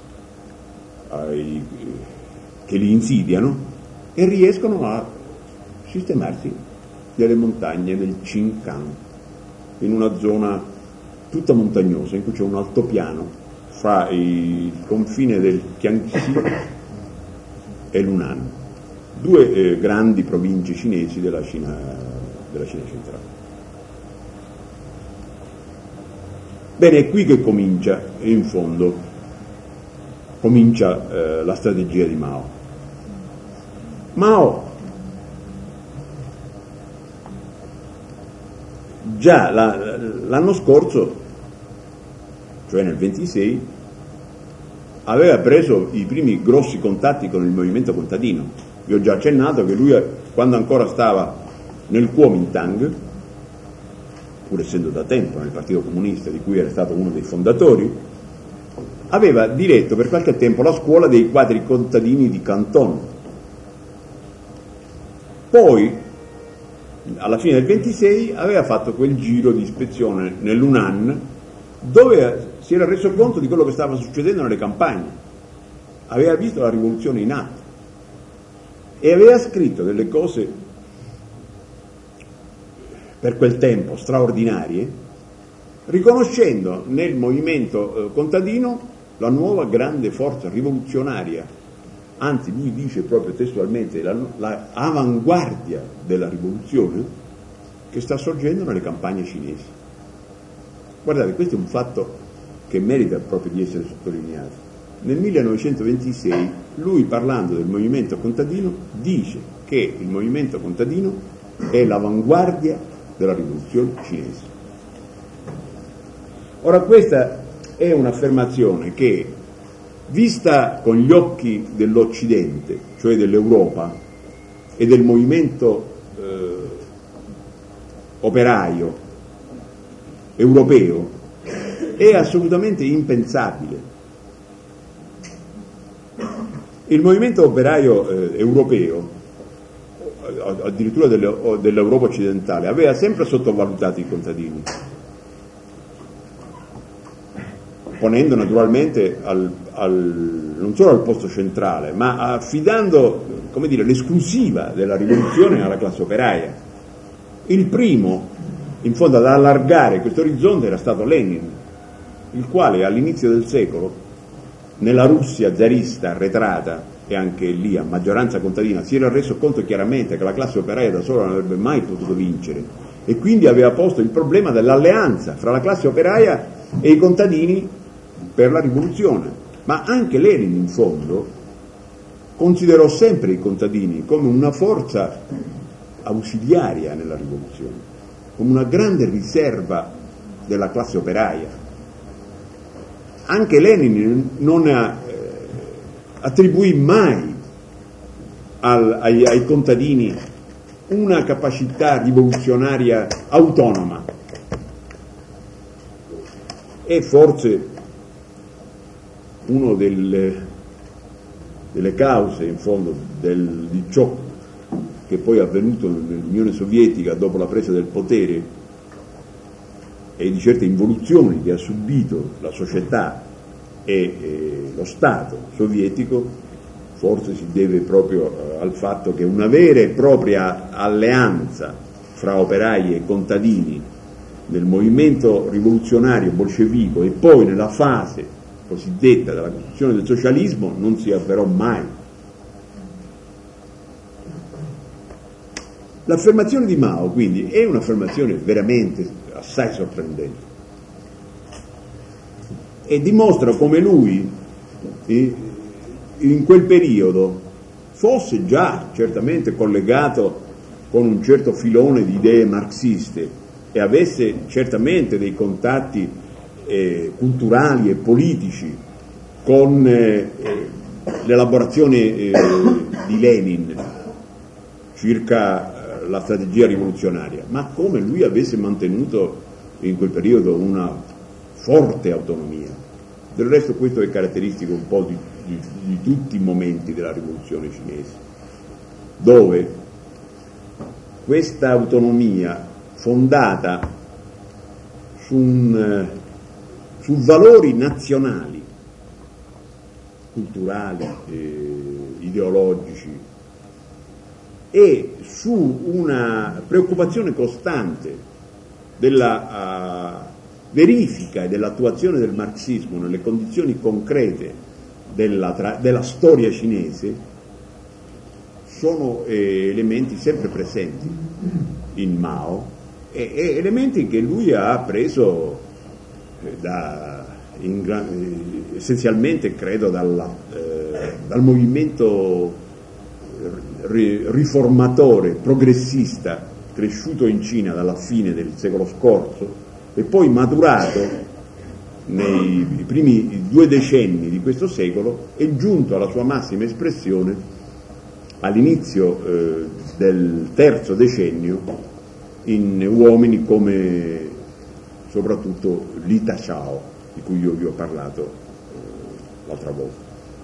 Speaker 2: che li insidiano e riescono a sistemarsi nelle montagne del Qinghang, in una zona tutta montagnosa in cui c'è un altopiano fra il confine del Jiangxi e l'Hunan, due grandi province cinesi della Cina centrale. Bene, è qui che comincia, in fondo, la strategia di Mao. Mao già l'anno scorso, cioè nel 26, aveva preso i primi grossi contatti con il movimento contadino. Vi ho già accennato che lui, quando ancora stava nel Kuomintang, pur essendo da tempo nel Partito Comunista, di cui era stato uno dei fondatori, aveva diretto per qualche tempo la scuola dei quadri contadini di Canton. Poi, alla fine del 26, aveva fatto quel giro di ispezione nell'Hunan, dove si era reso conto di quello che stava succedendo nelle campagne, aveva visto la rivoluzione in atto e aveva scritto delle cose per quel tempo straordinarie, riconoscendo nel movimento contadino la nuova grande forza rivoluzionaria, anzi lui dice proprio testualmente la avanguardia della rivoluzione che sta sorgendo nelle campagne cinesi. Guardate, questo è un fatto che merita proprio di essere sottolineato. Nel 1926 lui, parlando del movimento contadino, dice che il movimento contadino è l'avanguardia della rivoluzione cinese. Ora, questa è un'affermazione che, vista con gli occhi dell'Occidente, cioè dell'Europa e del movimento operaio europeo, è assolutamente impensabile. Il movimento operaio europeo, addirittura dell'Europa occidentale, aveva sempre sottovalutato i contadini, ponendo naturalmente non solo al posto centrale, ma affidando, come dire, l'esclusiva della rivoluzione alla classe operaia. Il primo, in fondo, ad allargare questo orizzonte era stato Lenin, il quale all'inizio del secolo, nella Russia zarista arretrata e anche lì a maggioranza contadina, si era reso conto chiaramente che la classe operaia da sola non avrebbe mai potuto vincere, e quindi aveva posto il problema dell'alleanza fra la classe operaia e i contadini per la rivoluzione. Ma anche Lenin, in fondo, considerò sempre i contadini come una forza ausiliaria nella rivoluzione, come una grande riserva della classe operaia. Anche Lenin non attribuì mai ai contadini una capacità rivoluzionaria autonoma, e forse una delle cause, in fondo, di ciò che poi è avvenuto nell'Unione Sovietica dopo la presa del potere e di certe involuzioni che ha subito la società e lo Stato sovietico, forse si deve proprio al fatto che una vera e propria alleanza fra operai e contadini nel movimento rivoluzionario bolscevico e poi nella fase cosiddetta della costruzione del socialismo non si avverò mai. L'affermazione di Mao, quindi, è un'affermazione veramente assai sorprendente e dimostra come lui in quel periodo fosse già certamente collegato con un certo filone di idee marxiste e avesse certamente dei contatti culturali e politici con l'elaborazione di Lenin circa la strategia rivoluzionaria, ma come lui avesse mantenuto in quel periodo una forte autonomia. Del resto questo è caratteristico un po' di tutti i momenti della rivoluzione cinese, dove questa autonomia fondata su valori nazionali, culturali, ideologici, e su una preoccupazione costante della verifica e dell'attuazione del marxismo nelle condizioni concrete della storia cinese, sono elementi sempre presenti in Mao e elementi che lui ha preso essenzialmente, credo, dal movimento riformatore, progressista, cresciuto in Cina dalla fine del secolo scorso e poi maturato nei primi 2 decenni di questo secolo, è giunto alla sua massima espressione all'inizio del 3° decennio in uomini come soprattutto Li Tachao, di cui io vi ho parlato l'altra volta.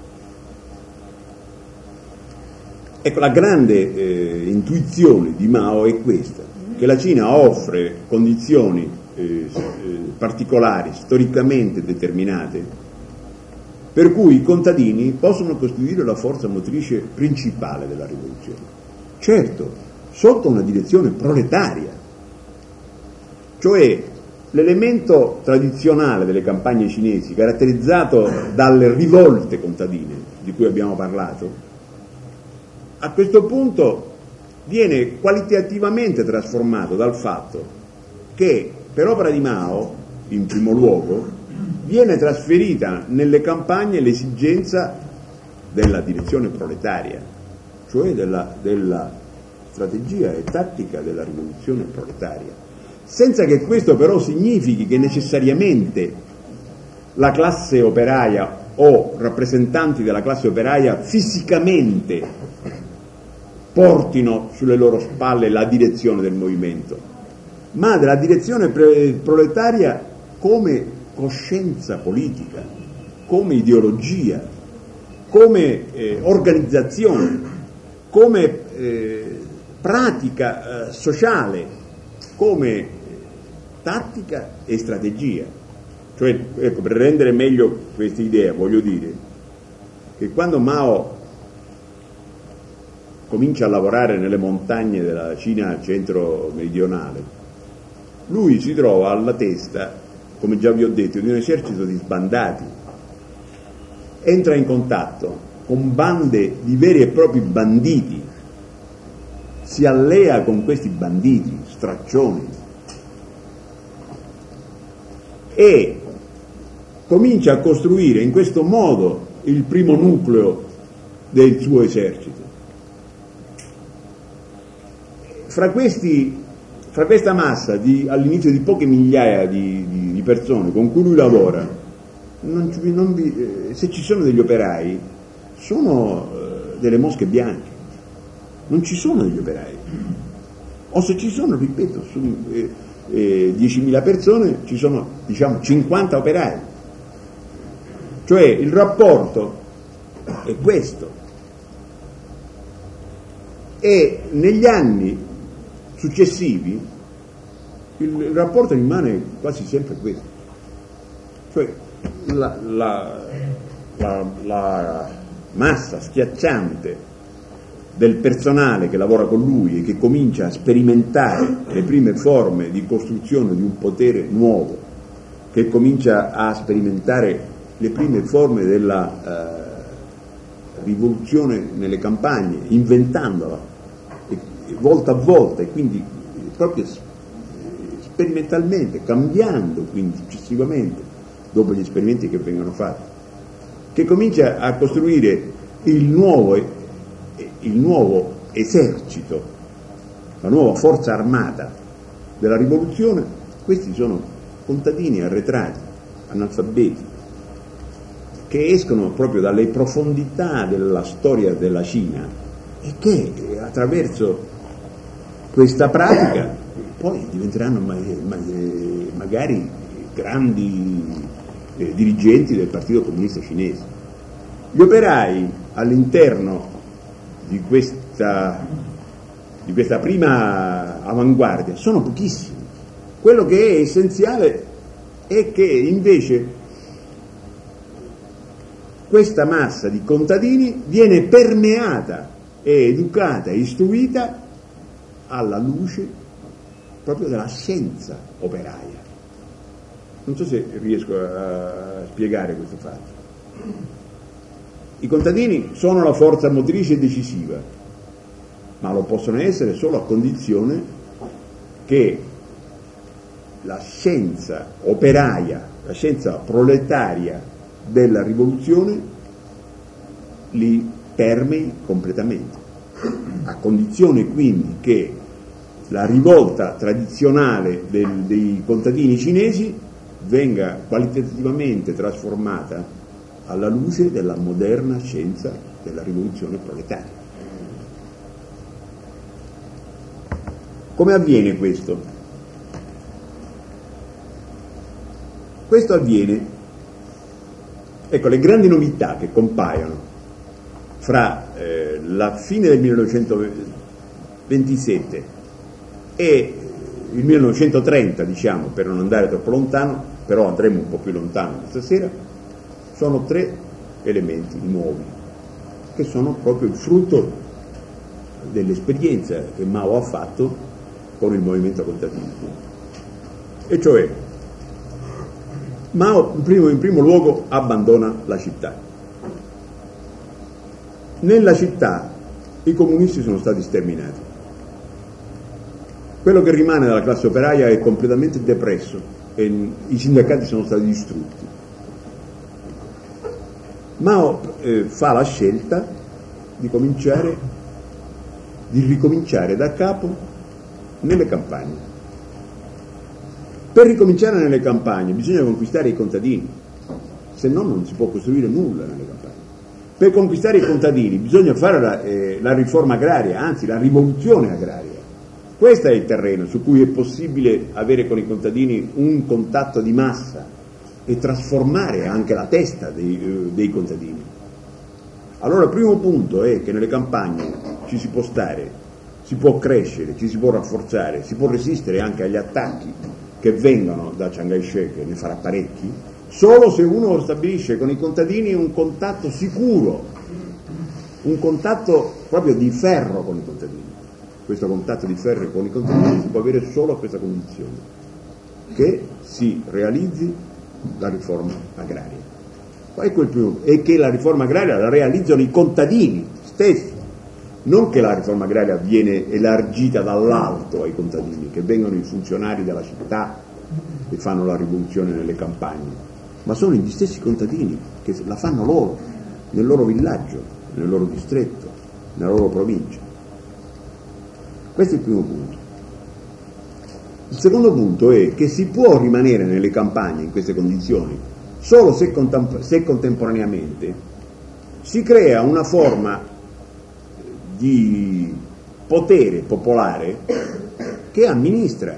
Speaker 2: Ecco, la grande intuizione di Mao è questa, che la Cina offre condizioni particolari, storicamente determinate, per cui i contadini possono costituire la forza motrice principale della rivoluzione. Certo, sotto una direzione proletaria, cioè l'elemento tradizionale delle campagne cinesi, caratterizzato dalle rivolte contadine di cui abbiamo parlato, a questo punto viene qualitativamente trasformato dal fatto che, per opera di Mao, in primo luogo, viene trasferita nelle campagne l'esigenza della direzione proletaria, cioè della strategia e tattica della rivoluzione proletaria, senza che questo però significhi che necessariamente la classe operaia o rappresentanti della classe operaia fisicamente portino sulle loro spalle la direzione del movimento, ma della direzione proletaria come coscienza politica, come ideologia, come organizzazione, come pratica sociale, come tattica e strategia. Cioè, ecco, per rendere meglio questa idea, voglio dire che quando Mao comincia a lavorare nelle montagne della Cina centro-meridionale, lui si trova alla testa, come già vi ho detto, di un esercito di sbandati, entra in contatto con bande di veri e propri banditi, si allea con questi banditi, straccioni, e comincia a costruire in questo modo il primo nucleo del suo esercito. Fra questa massa all'inizio di poche migliaia di persone con cui lui lavora, se ci sono degli operai, sono delle mosche bianche, non ci sono degli operai, o se ci sono, ripeto, su 10.000 persone ci sono, diciamo, 50 operai. Cioè il rapporto è questo, e negli anni successivi il rapporto rimane quasi sempre questo, cioè la massa schiacciante del personale che lavora con lui e che comincia a sperimentare le prime forme di costruzione di un potere nuovo, che comincia a sperimentare le prime forme della rivoluzione nelle campagne, inventandola volta a volta, e quindi proprio sperimentalmente, cambiando quindi successivamente dopo gli esperimenti che vengono fatti, che comincia a costruire il nuovo esercito la nuova forza armata della rivoluzione, questi sono contadini arretrati, analfabeti, che escono proprio dalle profondità della storia della Cina e che attraverso questa pratica poi diventeranno magari grandi dirigenti del Partito Comunista Cinese. Gli operai all'interno di questa prima avanguardia sono pochissimi. Quello che è essenziale è che invece questa massa di contadini viene permeata e educata e istruita alla luce proprio della scienza operaia. Non so se riesco a spiegare questo fatto. I contadini sono la forza motrice decisiva, ma lo possono essere solo a condizione che la scienza operaia, la scienza proletaria della rivoluzione li permei completamente, a condizione quindi che la rivolta tradizionale dei contadini cinesi venga qualitativamente trasformata alla luce della moderna scienza della rivoluzione proletaria. Come avviene questo? Questo avviene, ecco, le grandi novità che compaiono fra la fine del 1927 e il 1930, diciamo, per non andare troppo lontano, però andremo un po' più lontano questa sera, sono 3 elementi nuovi, che sono proprio il frutto dell'esperienza che Mao ha fatto con il movimento contadino. E cioè, Mao in primo luogo abbandona la città. Nella città i comunisti sono stati sterminati. Quello che rimane della classe operaia è completamente depresso e i sindacati sono stati distrutti. Mao fa la scelta di ricominciare da capo nelle campagne. Per ricominciare nelle campagne bisogna conquistare i contadini, se no non si può costruire nulla nelle campagne. Per conquistare i contadini bisogna fare la riforma agraria, anzi la rivoluzione agraria. Questo è il terreno su cui è possibile avere con i contadini un contatto di massa e trasformare anche la testa dei contadini. Allora il primo punto è che nelle campagne ci si può stare, si può crescere, ci si può rafforzare, si può resistere anche agli attacchi che vengono da Chiang Kai-shek, che ne farà parecchi, solo se uno stabilisce con i contadini un contatto sicuro, un contatto proprio di ferro con i contadini. Questo contatto di ferro con i contadini si può avere solo a questa condizione, che si realizzi la riforma agraria. Ecco il primo, e che la riforma agraria la realizzano i contadini stessi, non che la riforma agraria viene elargita dall'alto ai contadini, che vengono i funzionari della città e fanno la rivoluzione nelle campagne, ma sono gli stessi contadini che la fanno loro, nel loro villaggio, nel loro distretto, nella loro provincia. Questo è il primo punto. Il secondo punto è che si può rimanere nelle campagne in queste condizioni solo se contemporaneamente si crea una forma di potere popolare che amministra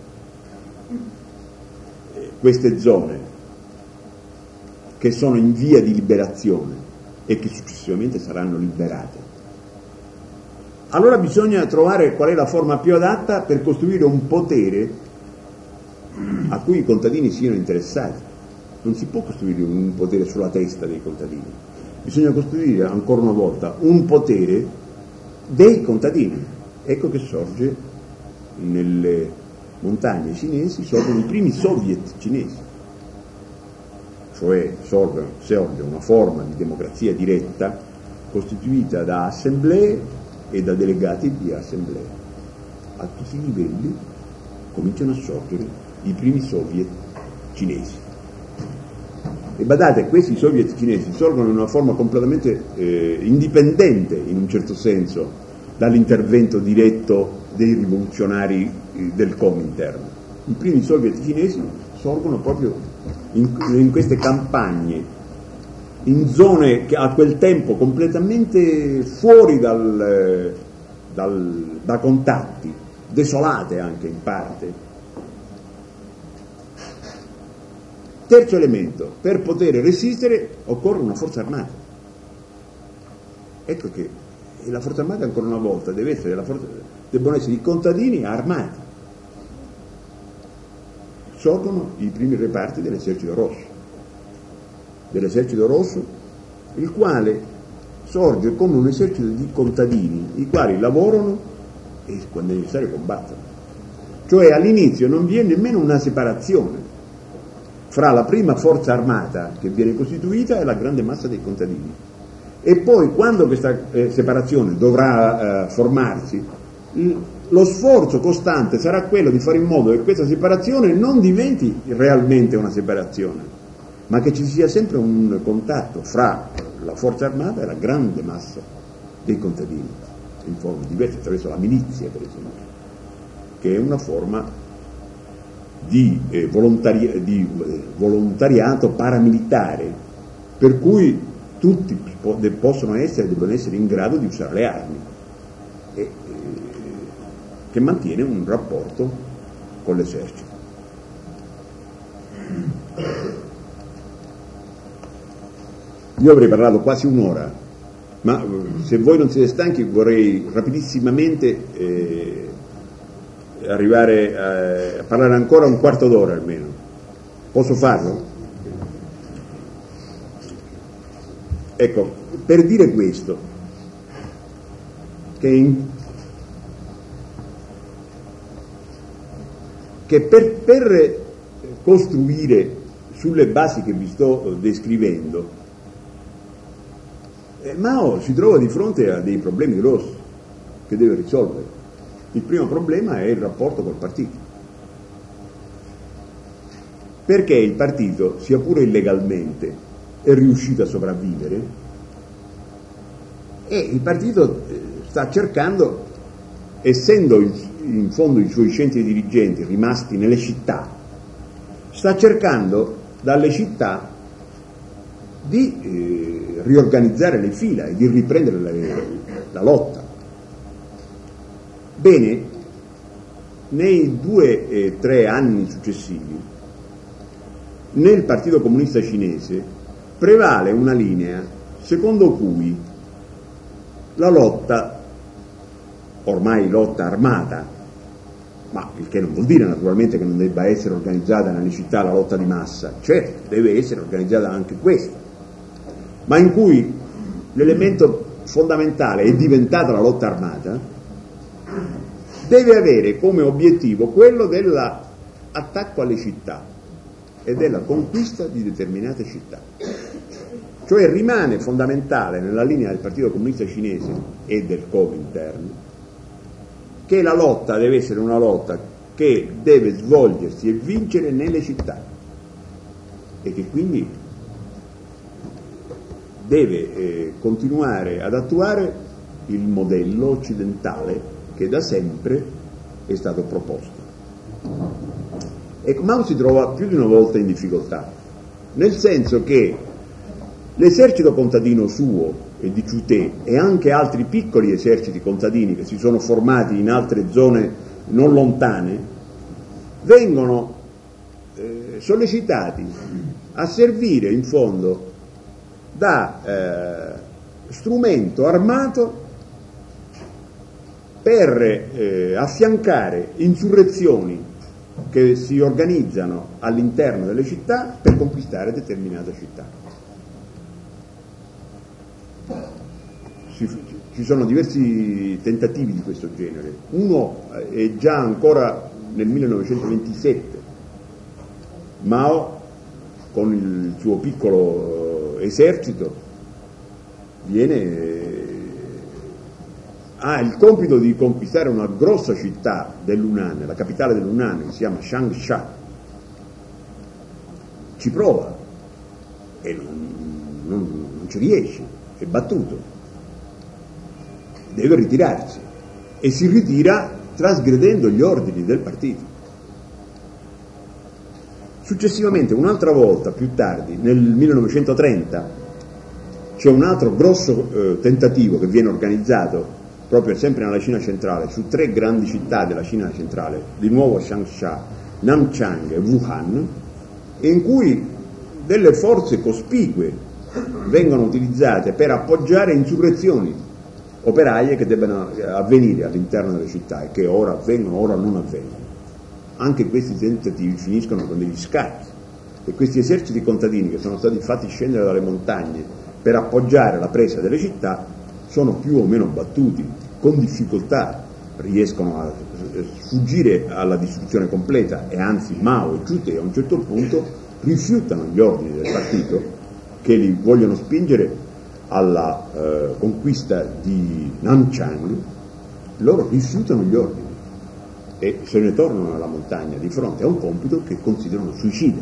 Speaker 2: queste zone che sono in via di liberazione e che successivamente saranno liberate. Allora bisogna trovare qual è la forma più adatta per costruire un potere a cui i contadini siano interessati. Non si può costruire un potere sulla testa dei contadini, bisogna costruire ancora una volta un potere dei contadini. Ecco che sorge nelle montagne cinesi, sorgono i primi soviet cinesi, cioè sorge una forma di democrazia diretta costituita da assemblee e da delegati di assemblea. A tutti i livelli cominciano a sorgere i primi soviet cinesi. E badate, questi soviet cinesi sorgono in una forma completamente indipendente, in un certo senso, dall'intervento diretto dei rivoluzionari del Comintern. I primi soviet cinesi sorgono proprio in queste campagne, in zone che a quel tempo completamente fuori da contatti, desolate anche in parte. Terzo elemento, per poter resistere occorre una forza armata. Ecco che la forza armata ancora una volta debbono essere i contadini armati. Sorgono i primi reparti dell'esercito rosso, il quale sorge come un esercito di contadini, i quali lavorano e quando è necessario combattono. Cioè all'inizio non vi è nemmeno una separazione fra la prima forza armata che viene costituita e la grande massa dei contadini. E poi quando questa separazione dovrà formarsi, lo sforzo costante sarà quello di fare in modo che questa separazione non diventi realmente una separazione, ma che ci sia sempre un contatto fra la forza armata e la grande massa dei contadini, in forme diverse, attraverso la milizia per esempio, che è una forma di volontariato paramilitare, per cui tutti possono essere, debbono essere in grado di usare le armi, che mantiene un rapporto con l'esercito. Io avrei parlato quasi un'ora, ma se voi non siete stanchi vorrei rapidissimamente arrivare a parlare ancora un quarto d'ora almeno. Posso farlo? Ecco, per dire questo, che per costruire sulle basi che vi sto descrivendo, Mao si trova di fronte a dei problemi grossi che deve risolvere. Il primo problema è il rapporto col partito, perché il partito, sia pure illegalmente, è riuscito a sopravvivere, e il partito sta cercando, essendo in fondo i suoi centri dirigenti rimasti nelle città, sta cercando dalle città di riorganizzare le fila e di riprendere la lotta. Bene, nei 2-3 anni successivi, nel Partito Comunista Cinese prevale una linea secondo cui la lotta, ormai lotta armata, ma il che non vuol dire naturalmente che non debba essere organizzata nelle città la lotta di massa, certo, deve essere organizzata anche questa, ma in cui l'elemento fondamentale è diventata la lotta armata, deve avere come obiettivo quello dell'attacco alle città e della conquista di determinate città. Cioè rimane fondamentale nella linea del Partito Comunista Cinese e del Comintern che la lotta deve essere una lotta che deve svolgersi e vincere nelle città e che quindi deve continuare ad attuare il modello occidentale che da sempre è stato proposto. E Mao si trova più di una volta in difficoltà, nel senso che l'esercito contadino suo e di Chu Te e anche altri piccoli eserciti contadini che si sono formati in altre zone non lontane vengono sollecitati a servire in fondo da strumento armato per affiancare insurrezioni che si organizzano all'interno delle città per conquistare determinate città. Ci sono diversi tentativi di questo genere. Uno è già ancora nel 1927. Mao, con il suo piccolo esercito, ha il compito di conquistare una grossa città dell'Hunan, la capitale dell'Hunan, che si chiama Changsha. Ci prova e non ci riesce, è battuto. Deve ritirarsi e si ritira trasgredendo gli ordini del partito. Successivamente, un'altra volta, più tardi, nel 1930, c'è un altro grosso tentativo che viene organizzato proprio sempre nella Cina centrale, su 3 grandi città della Cina centrale, di nuovo Changsha, Nanchang e Wuhan, in cui delle forze cospicue vengono utilizzate per appoggiare insurrezioni operaie che debbano avvenire all'interno delle città e che ora avvengono, ora non avvengono. Anche questi tentativi finiscono con degli scatti, e questi eserciti contadini che sono stati fatti scendere dalle montagne per appoggiare la presa delle città sono più o meno battuti, con difficoltà riescono a sfuggire alla distruzione completa, e anzi Mao e Chu Te a un certo punto rifiutano gli ordini del partito che li vogliono spingere alla conquista di Nanchang. Loro rifiutano gli ordini e se ne tornano alla montagna di fronte a un compito che considerano suicida.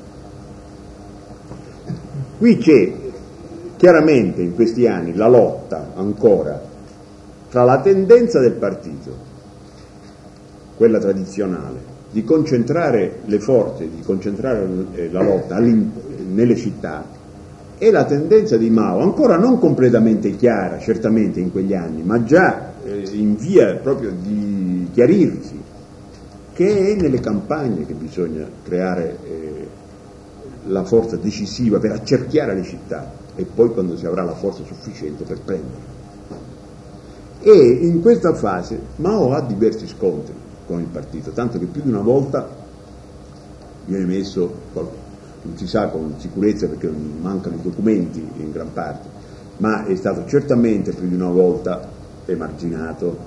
Speaker 2: Qui c'è chiaramente in questi anni la lotta ancora tra la tendenza del partito, quella tradizionale, di concentrare le forze, di concentrare la lotta nelle città, e la tendenza di Mao, ancora non completamente chiara certamente in quegli anni, ma già in via proprio di chiarirsi, che è nelle campagne che bisogna creare la forza decisiva per accerchiare le città, e poi quando si avrà la forza sufficiente per prenderle. E in questa fase Mao ha diversi scontri con il partito, tanto che più di una volta viene messo, non si sa con sicurezza perché mancano i documenti in gran parte, ma è stato certamente più di una volta emarginato,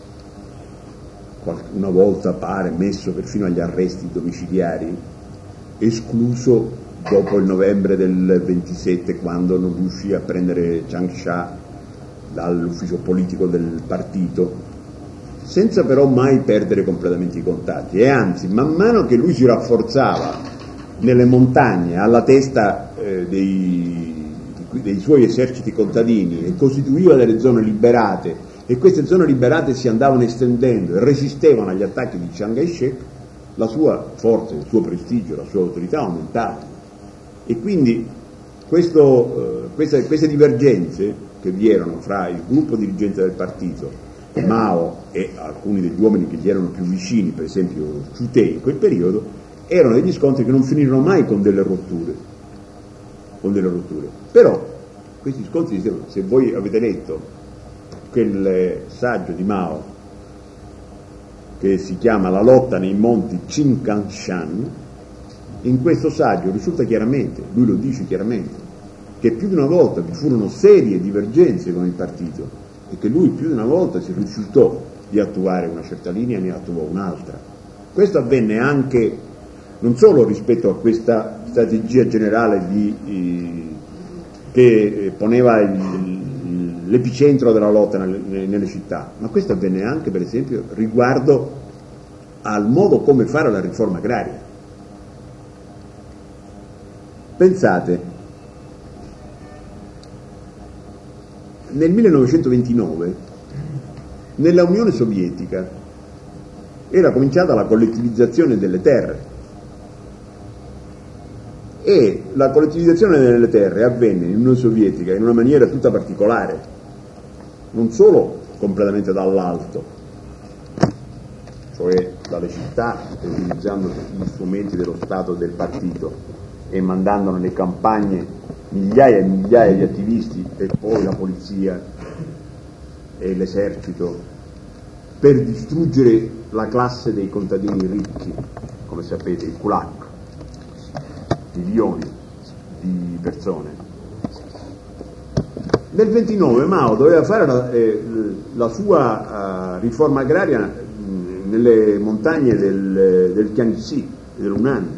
Speaker 2: una volta pare messo perfino agli arresti domiciliari, escluso dopo il novembre del 27, quando non riuscì a prendere Changsha dall'ufficio politico del partito, senza però mai perdere completamente i contatti, e anzi man mano che lui si rafforzava nelle montagne alla testa dei suoi eserciti contadini e costituiva delle zone liberate, e queste zone liberate si andavano estendendo e resistevano agli attacchi di Chiang Kai-shek, la sua forza, il suo prestigio, la sua autorità aumentavano. E quindi queste divergenze che vi erano fra il gruppo dirigente del partito, Mao, e alcuni degli uomini che gli erano più vicini, per esempio Chu Te in quel periodo, erano degli scontri che non finirono mai con delle rotture. Però questi scontri, se voi avete letto quel saggio di Mao che si chiama La lotta nei monti Qinkanshan, in questo saggio risulta chiaramente, lui lo dice chiaramente, che più di una volta vi furono serie divergenze con il partito e che lui più di una volta si rifiutò di attuare una certa linea e ne attuò un'altra. Questo avvenne anche non solo rispetto a questa strategia generale che poneva l'epicentro della lotta nelle città, ma questo avvenne anche per esempio riguardo al modo come fare la riforma agraria. Pensate, nel 1929 nella Unione Sovietica era cominciata la collettivizzazione delle terre, e la collettivizzazione delle terre avvenne in Unione Sovietica in una maniera tutta particolare, non solo completamente dall'alto, cioè dalle città, utilizzando gli strumenti dello Stato e del partito e mandando nelle campagne migliaia e migliaia di attivisti e poi la polizia e l'esercito per distruggere la classe dei contadini ricchi, come sapete, il kulak, milioni di persone. Nel 29 Mao doveva fare la sua riforma agraria nelle montagne del Jiangxi, dell'Hunan,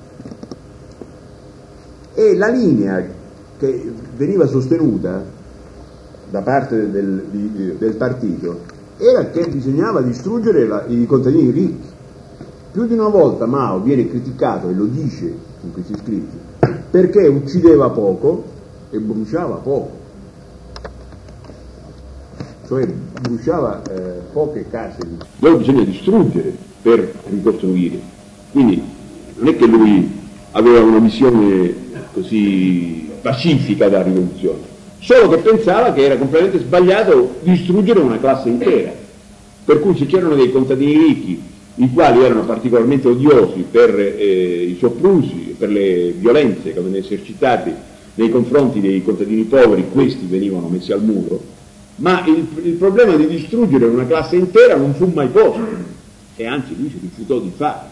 Speaker 2: e la linea che veniva sostenuta da parte del partito era che bisognava distruggere i contadini ricchi. Più di una volta Mao viene criticato, e lo dice in questi scritti, perché uccideva poco e bruciava poco. cioè bruciava poche case. Allora bisogna distruggere per ricostruire. Quindi non è che lui aveva una visione così pacifica della rivoluzione, solo che pensava che era completamente sbagliato distruggere una classe intera. Per cui se c'erano dei contadini ricchi, i quali erano particolarmente odiosi per i soprusi, per le violenze che avevano esercitati nei confronti dei contadini poveri, questi venivano messi al muro, ma il problema di distruggere una classe intera non fu mai posto, e anzi lui si rifiutò di farlo.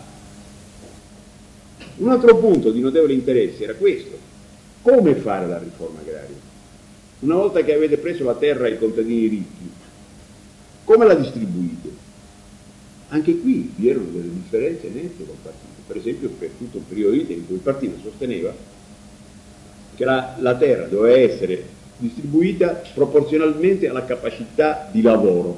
Speaker 2: Un altro punto di notevole interesse era questo: come fare la riforma agraria? Una volta che avete preso la terra ai contadini ricchi, come la distribuite? Anche qui vi erano delle differenze nette col partito. Per esempio, per tutto il periodo di tempo il partito sosteneva che la terra doveva essere distribuita proporzionalmente alla capacità di lavoro.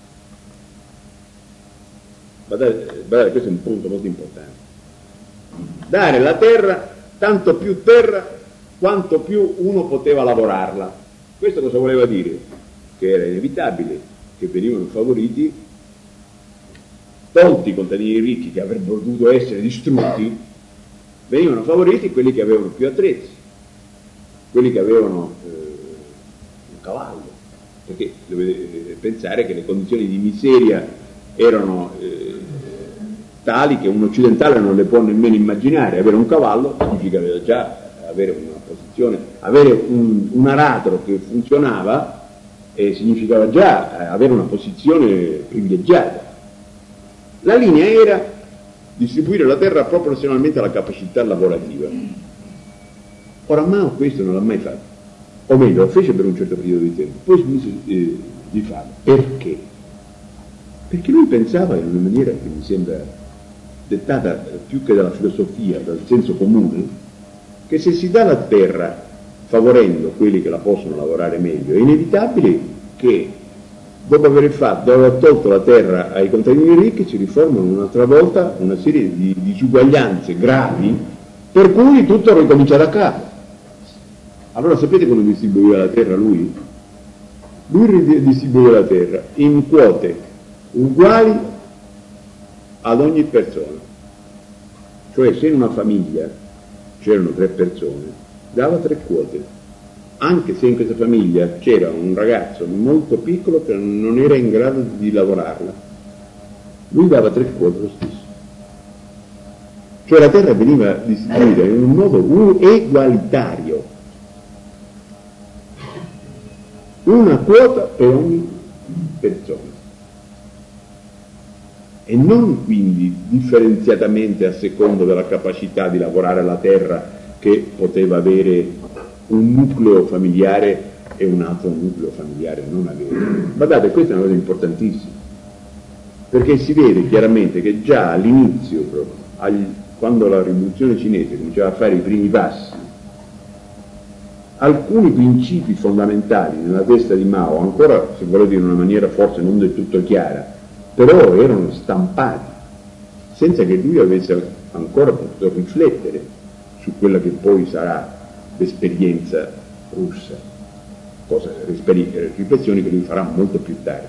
Speaker 2: Guardate, questo è un punto molto importante. Dare la terra, tanto più terra quanto più uno poteva lavorarla. Questo cosa voleva dire? Che era inevitabile che venivano favoriti, tolti i contadini ricchi che avrebbero dovuto essere distrutti, venivano favoriti quelli che avevano più attrezzi, quelli che avevano un cavallo, perché dovete pensare che le condizioni di miseria erano tali che un occidentale non le può nemmeno immaginare. Avere un cavallo significa già avere una posizione, avere un aratro che funzionava significava già avere una posizione privilegiata. La linea era distribuire la terra proporzionalmente alla capacità lavorativa. Ora Mao questo non l'ha mai fatto, o meglio lo fece per un certo periodo di tempo, poi smise di farlo. Perché? Perché lui pensava in una maniera che mi sembra dettata più che dalla filosofia, dal senso comune, che se si dà la terra favorendo quelli che la possono lavorare meglio, è inevitabile che dopo aver tolto la terra ai contadini ricchi si riformano un'altra volta una serie di disuguaglianze gravi, per cui tutto ricomincia da capo. Allora sapete come distribuiva la terra lui? Lui distribuiva la terra in quote uguali ad ogni persona. Cioè se in una famiglia c'erano 3 persone, dava 3 quote. Anche se in questa famiglia c'era un ragazzo molto piccolo che non era in grado di lavorarla, lui dava 3 quote lo stesso. Cioè la terra veniva distribuita in un modo egualitario, una quota per ogni persona, e non quindi differenziatamente a secondo della capacità di lavorare la terra, che poteva avere un nucleo familiare e un altro nucleo familiare non avere. Guardate, questa è una cosa importantissima, perché si vede chiaramente che già all'inizio, quando la rivoluzione cinese cominciava a fare i primi passi, alcuni principi fondamentali nella testa di Mao, ancora se volete in una maniera forse non del tutto chiara, però erano stampati senza che lui avesse ancora potuto riflettere su quella che poi sarà l'esperienza russa, riflessioni che lui farà molto più tardi.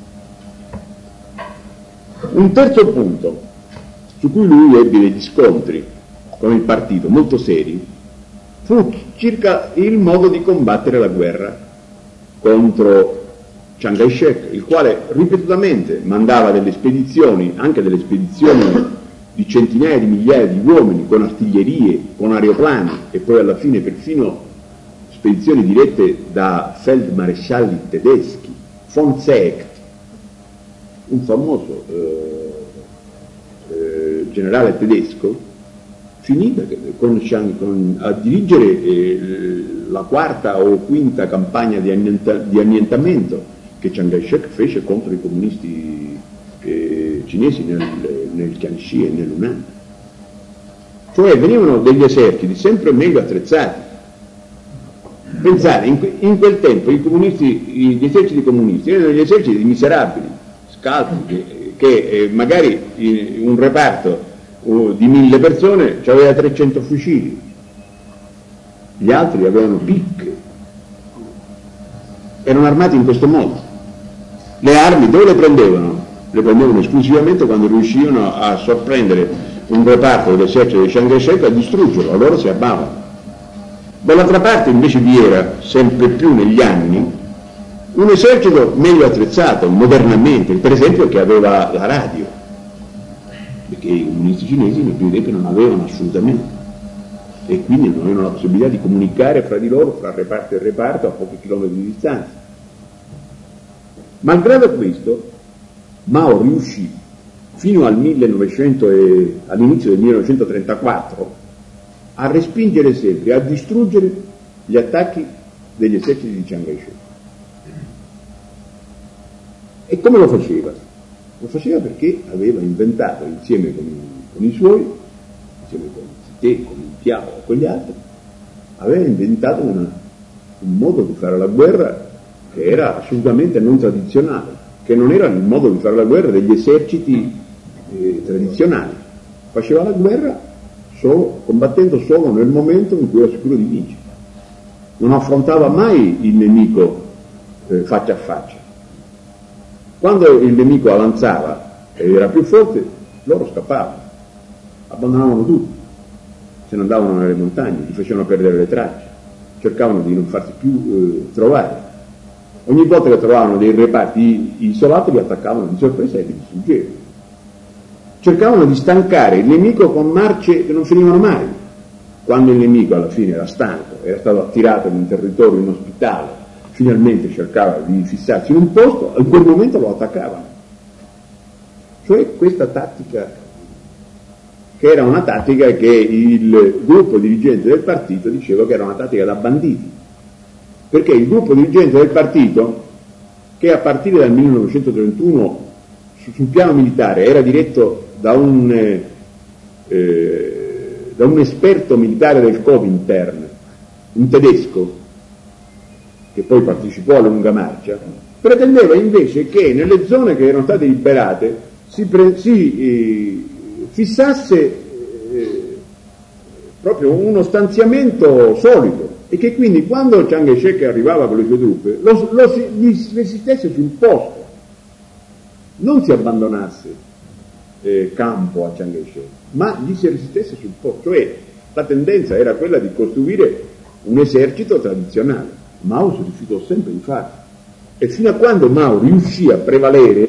Speaker 2: Un terzo punto su cui lui ebbe degli scontri con il partito molto seri fu circa il modo di combattere la guerra contro Chiang Kai-shek, il quale ripetutamente mandava delle spedizioni, anche delle spedizioni di centinaia di migliaia di uomini, con artiglierie, con aeroplani, e poi alla fine perfino spedizioni dirette da feldmarescialli tedeschi, von Seeckt, un famoso generale tedesco, finita a dirigere la 4ª o 5ª campagna di annientamento che Chiang Kai-shek fece contro i comunisti cinesi nel Jiangxi e nell'Hunan. Cioè venivano degli eserciti sempre meglio attrezzati. Pensate, in quel tempo gli eserciti comunisti erano degli eserciti miserabili, scalzi, che magari un reparto di 1000 persone aveva 300 fucili, gli altri avevano picche, erano armati in questo modo. Le armi dove le prendevano? Le prendevano esclusivamente quando riuscivano a sorprendere un reparto dell'esercito di Chiang Kai-shek e a distruggerlo, allora si armavano. Dall'altra parte invece vi era, sempre più negli anni, un esercito meglio attrezzato, modernamente, per esempio che aveva la radio, perché i comunisti cinesi nel primo tempo non avevano assolutamente, e quindi non avevano la possibilità di comunicare fra di loro, fra reparto e reparto, a pochi chilometri di distanza. Malgrado questo, Mao riuscì fino all'inizio del 1934 a respingere sempre, a distruggere gli attacchi degli eserciti di Chiang Kai-shek. E come lo faceva? Lo faceva perché aveva inventato, insieme con i suoi, insieme con Zité, con Piao e con gli altri, aveva inventato un modo di fare la guerra che era assolutamente non tradizionale, che non era il modo di fare la guerra degli eserciti tradizionali. Faceva la guerra combattendo solo nel momento in cui era sicuro di vincere. Non affrontava mai il nemico faccia a faccia. Quando il nemico avanzava e era più forte, loro scappavano, abbandonavano tutto, se ne andavano nelle montagne, gli facevano perdere le tracce, cercavano di non farsi più trovare. Ogni volta che trovavano dei reparti isolati li attaccavano di sorpresa e li distruggevano. Cercavano di stancare il nemico con marce che non finivano mai. Quando il nemico alla fine era stanco, era stato attirato in un territorio inospitale, finalmente cercava di fissarsi in un posto, in quel momento lo attaccavano. Cioè questa tattica, che era una tattica che il gruppo dirigente del partito diceva che era una tattica da banditi, perché il gruppo dirigente del partito, che a partire dal 1931 sul piano militare era diretto da un esperto militare del Comintern, un tedesco, che poi partecipò alla lunga marcia, pretendeva invece che nelle zone che erano state liberate si fissasse proprio uno stanziamento solido, e che quindi quando Chiang Kai-shek arrivava con le sue truppe gli resistesse sul posto, non si abbandonasse campo a Chiang Kai-shek, ma gli si resistesse sul posto. Cioè la tendenza era quella di costruire un esercito tradizionale. Mao si rifiutò sempre di farlo, e fino a quando Mao riuscì a prevalere,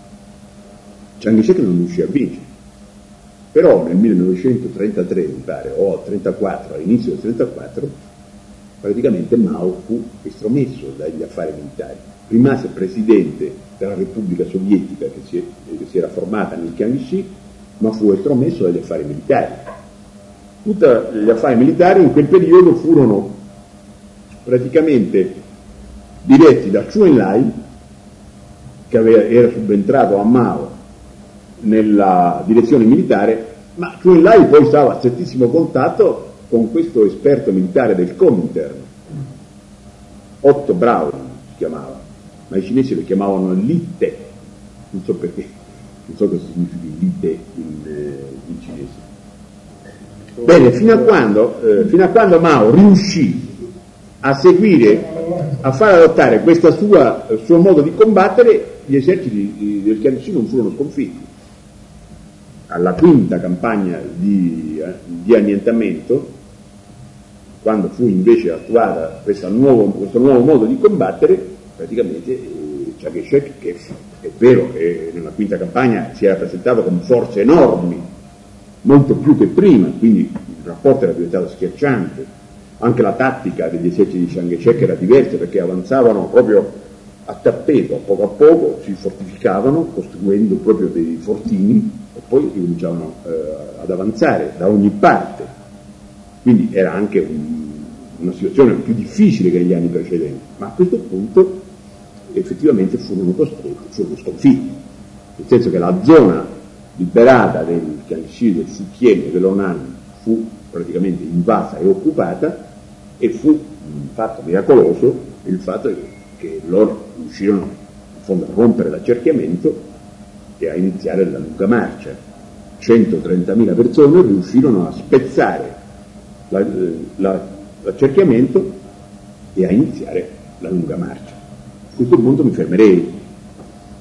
Speaker 2: Chiang Kai-shek non riuscì a vincere. Però nel 1933, mi pare, o 34, all'inizio del 34, praticamente Mao fu estromesso dagli affari militari. Rimase presidente della Repubblica Sovietica che si era formata nel Jiangxi, ma fu estromesso dagli affari militari. Tutti gli affari militari in quel periodo furono praticamente diretti da Zhou Enlai, che era subentrato a Mao nella direzione militare, ma Zhou Enlai poi stava a strettissimo contatto con questo esperto militare del Comintern, Otto Braun si chiamava, ma i cinesi lo chiamavano Li Te, non so perché, non so cosa significa Li Te in cinese. Bene, fino a quando Mao riuscì a seguire, a far adottare questo suo modo di combattere, gli eserciti del Jiangxi non furono sconfitti. Alla quinta campagna di annientamento, quando fu invece attuata questo nuovo modo di combattere, praticamente Chiang Kai-shek, che è vero che nella quinta campagna si era presentato con forze enormi, molto più che prima, quindi il rapporto era diventato schiacciante, anche la tattica degli eserciti di Chiang Kai-shek era diversa, perché avanzavano proprio a tappeto, a poco si fortificavano costruendo proprio dei fortini e poi cominciavano ad avanzare da ogni parte, quindi era anche una situazione più difficile che negli anni precedenti, ma a questo punto effettivamente furono sconfitti, nel senso che la zona liberata del Jiangxi, del Fujian e dell'Honan fu praticamente invasa e occupata, e fu un fatto miracoloso il fatto che loro riuscirono in fondo a rompere l'accerchiamento e a iniziare la lunga marcia. 130.000 persone riuscirono a spezzare l'accerchiamento e a iniziare la lunga marcia. A questo punto mi fermerei.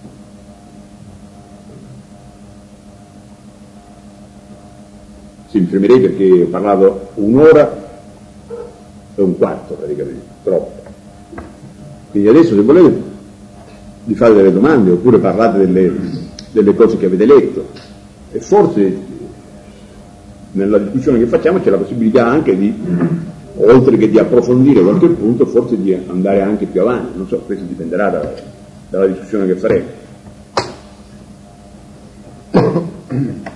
Speaker 2: Sì, mi fermerei perché ho parlato 1 ora e un quarto praticamente, troppo. Quindi adesso, se volete, vi fate delle domande oppure parlate delle cose che avete letto, e forse nella discussione che facciamo c'è la possibilità anche di, oltre che di approfondire qualche punto, forse di andare anche più avanti. Non so, questo dipenderà dalla discussione che faremo.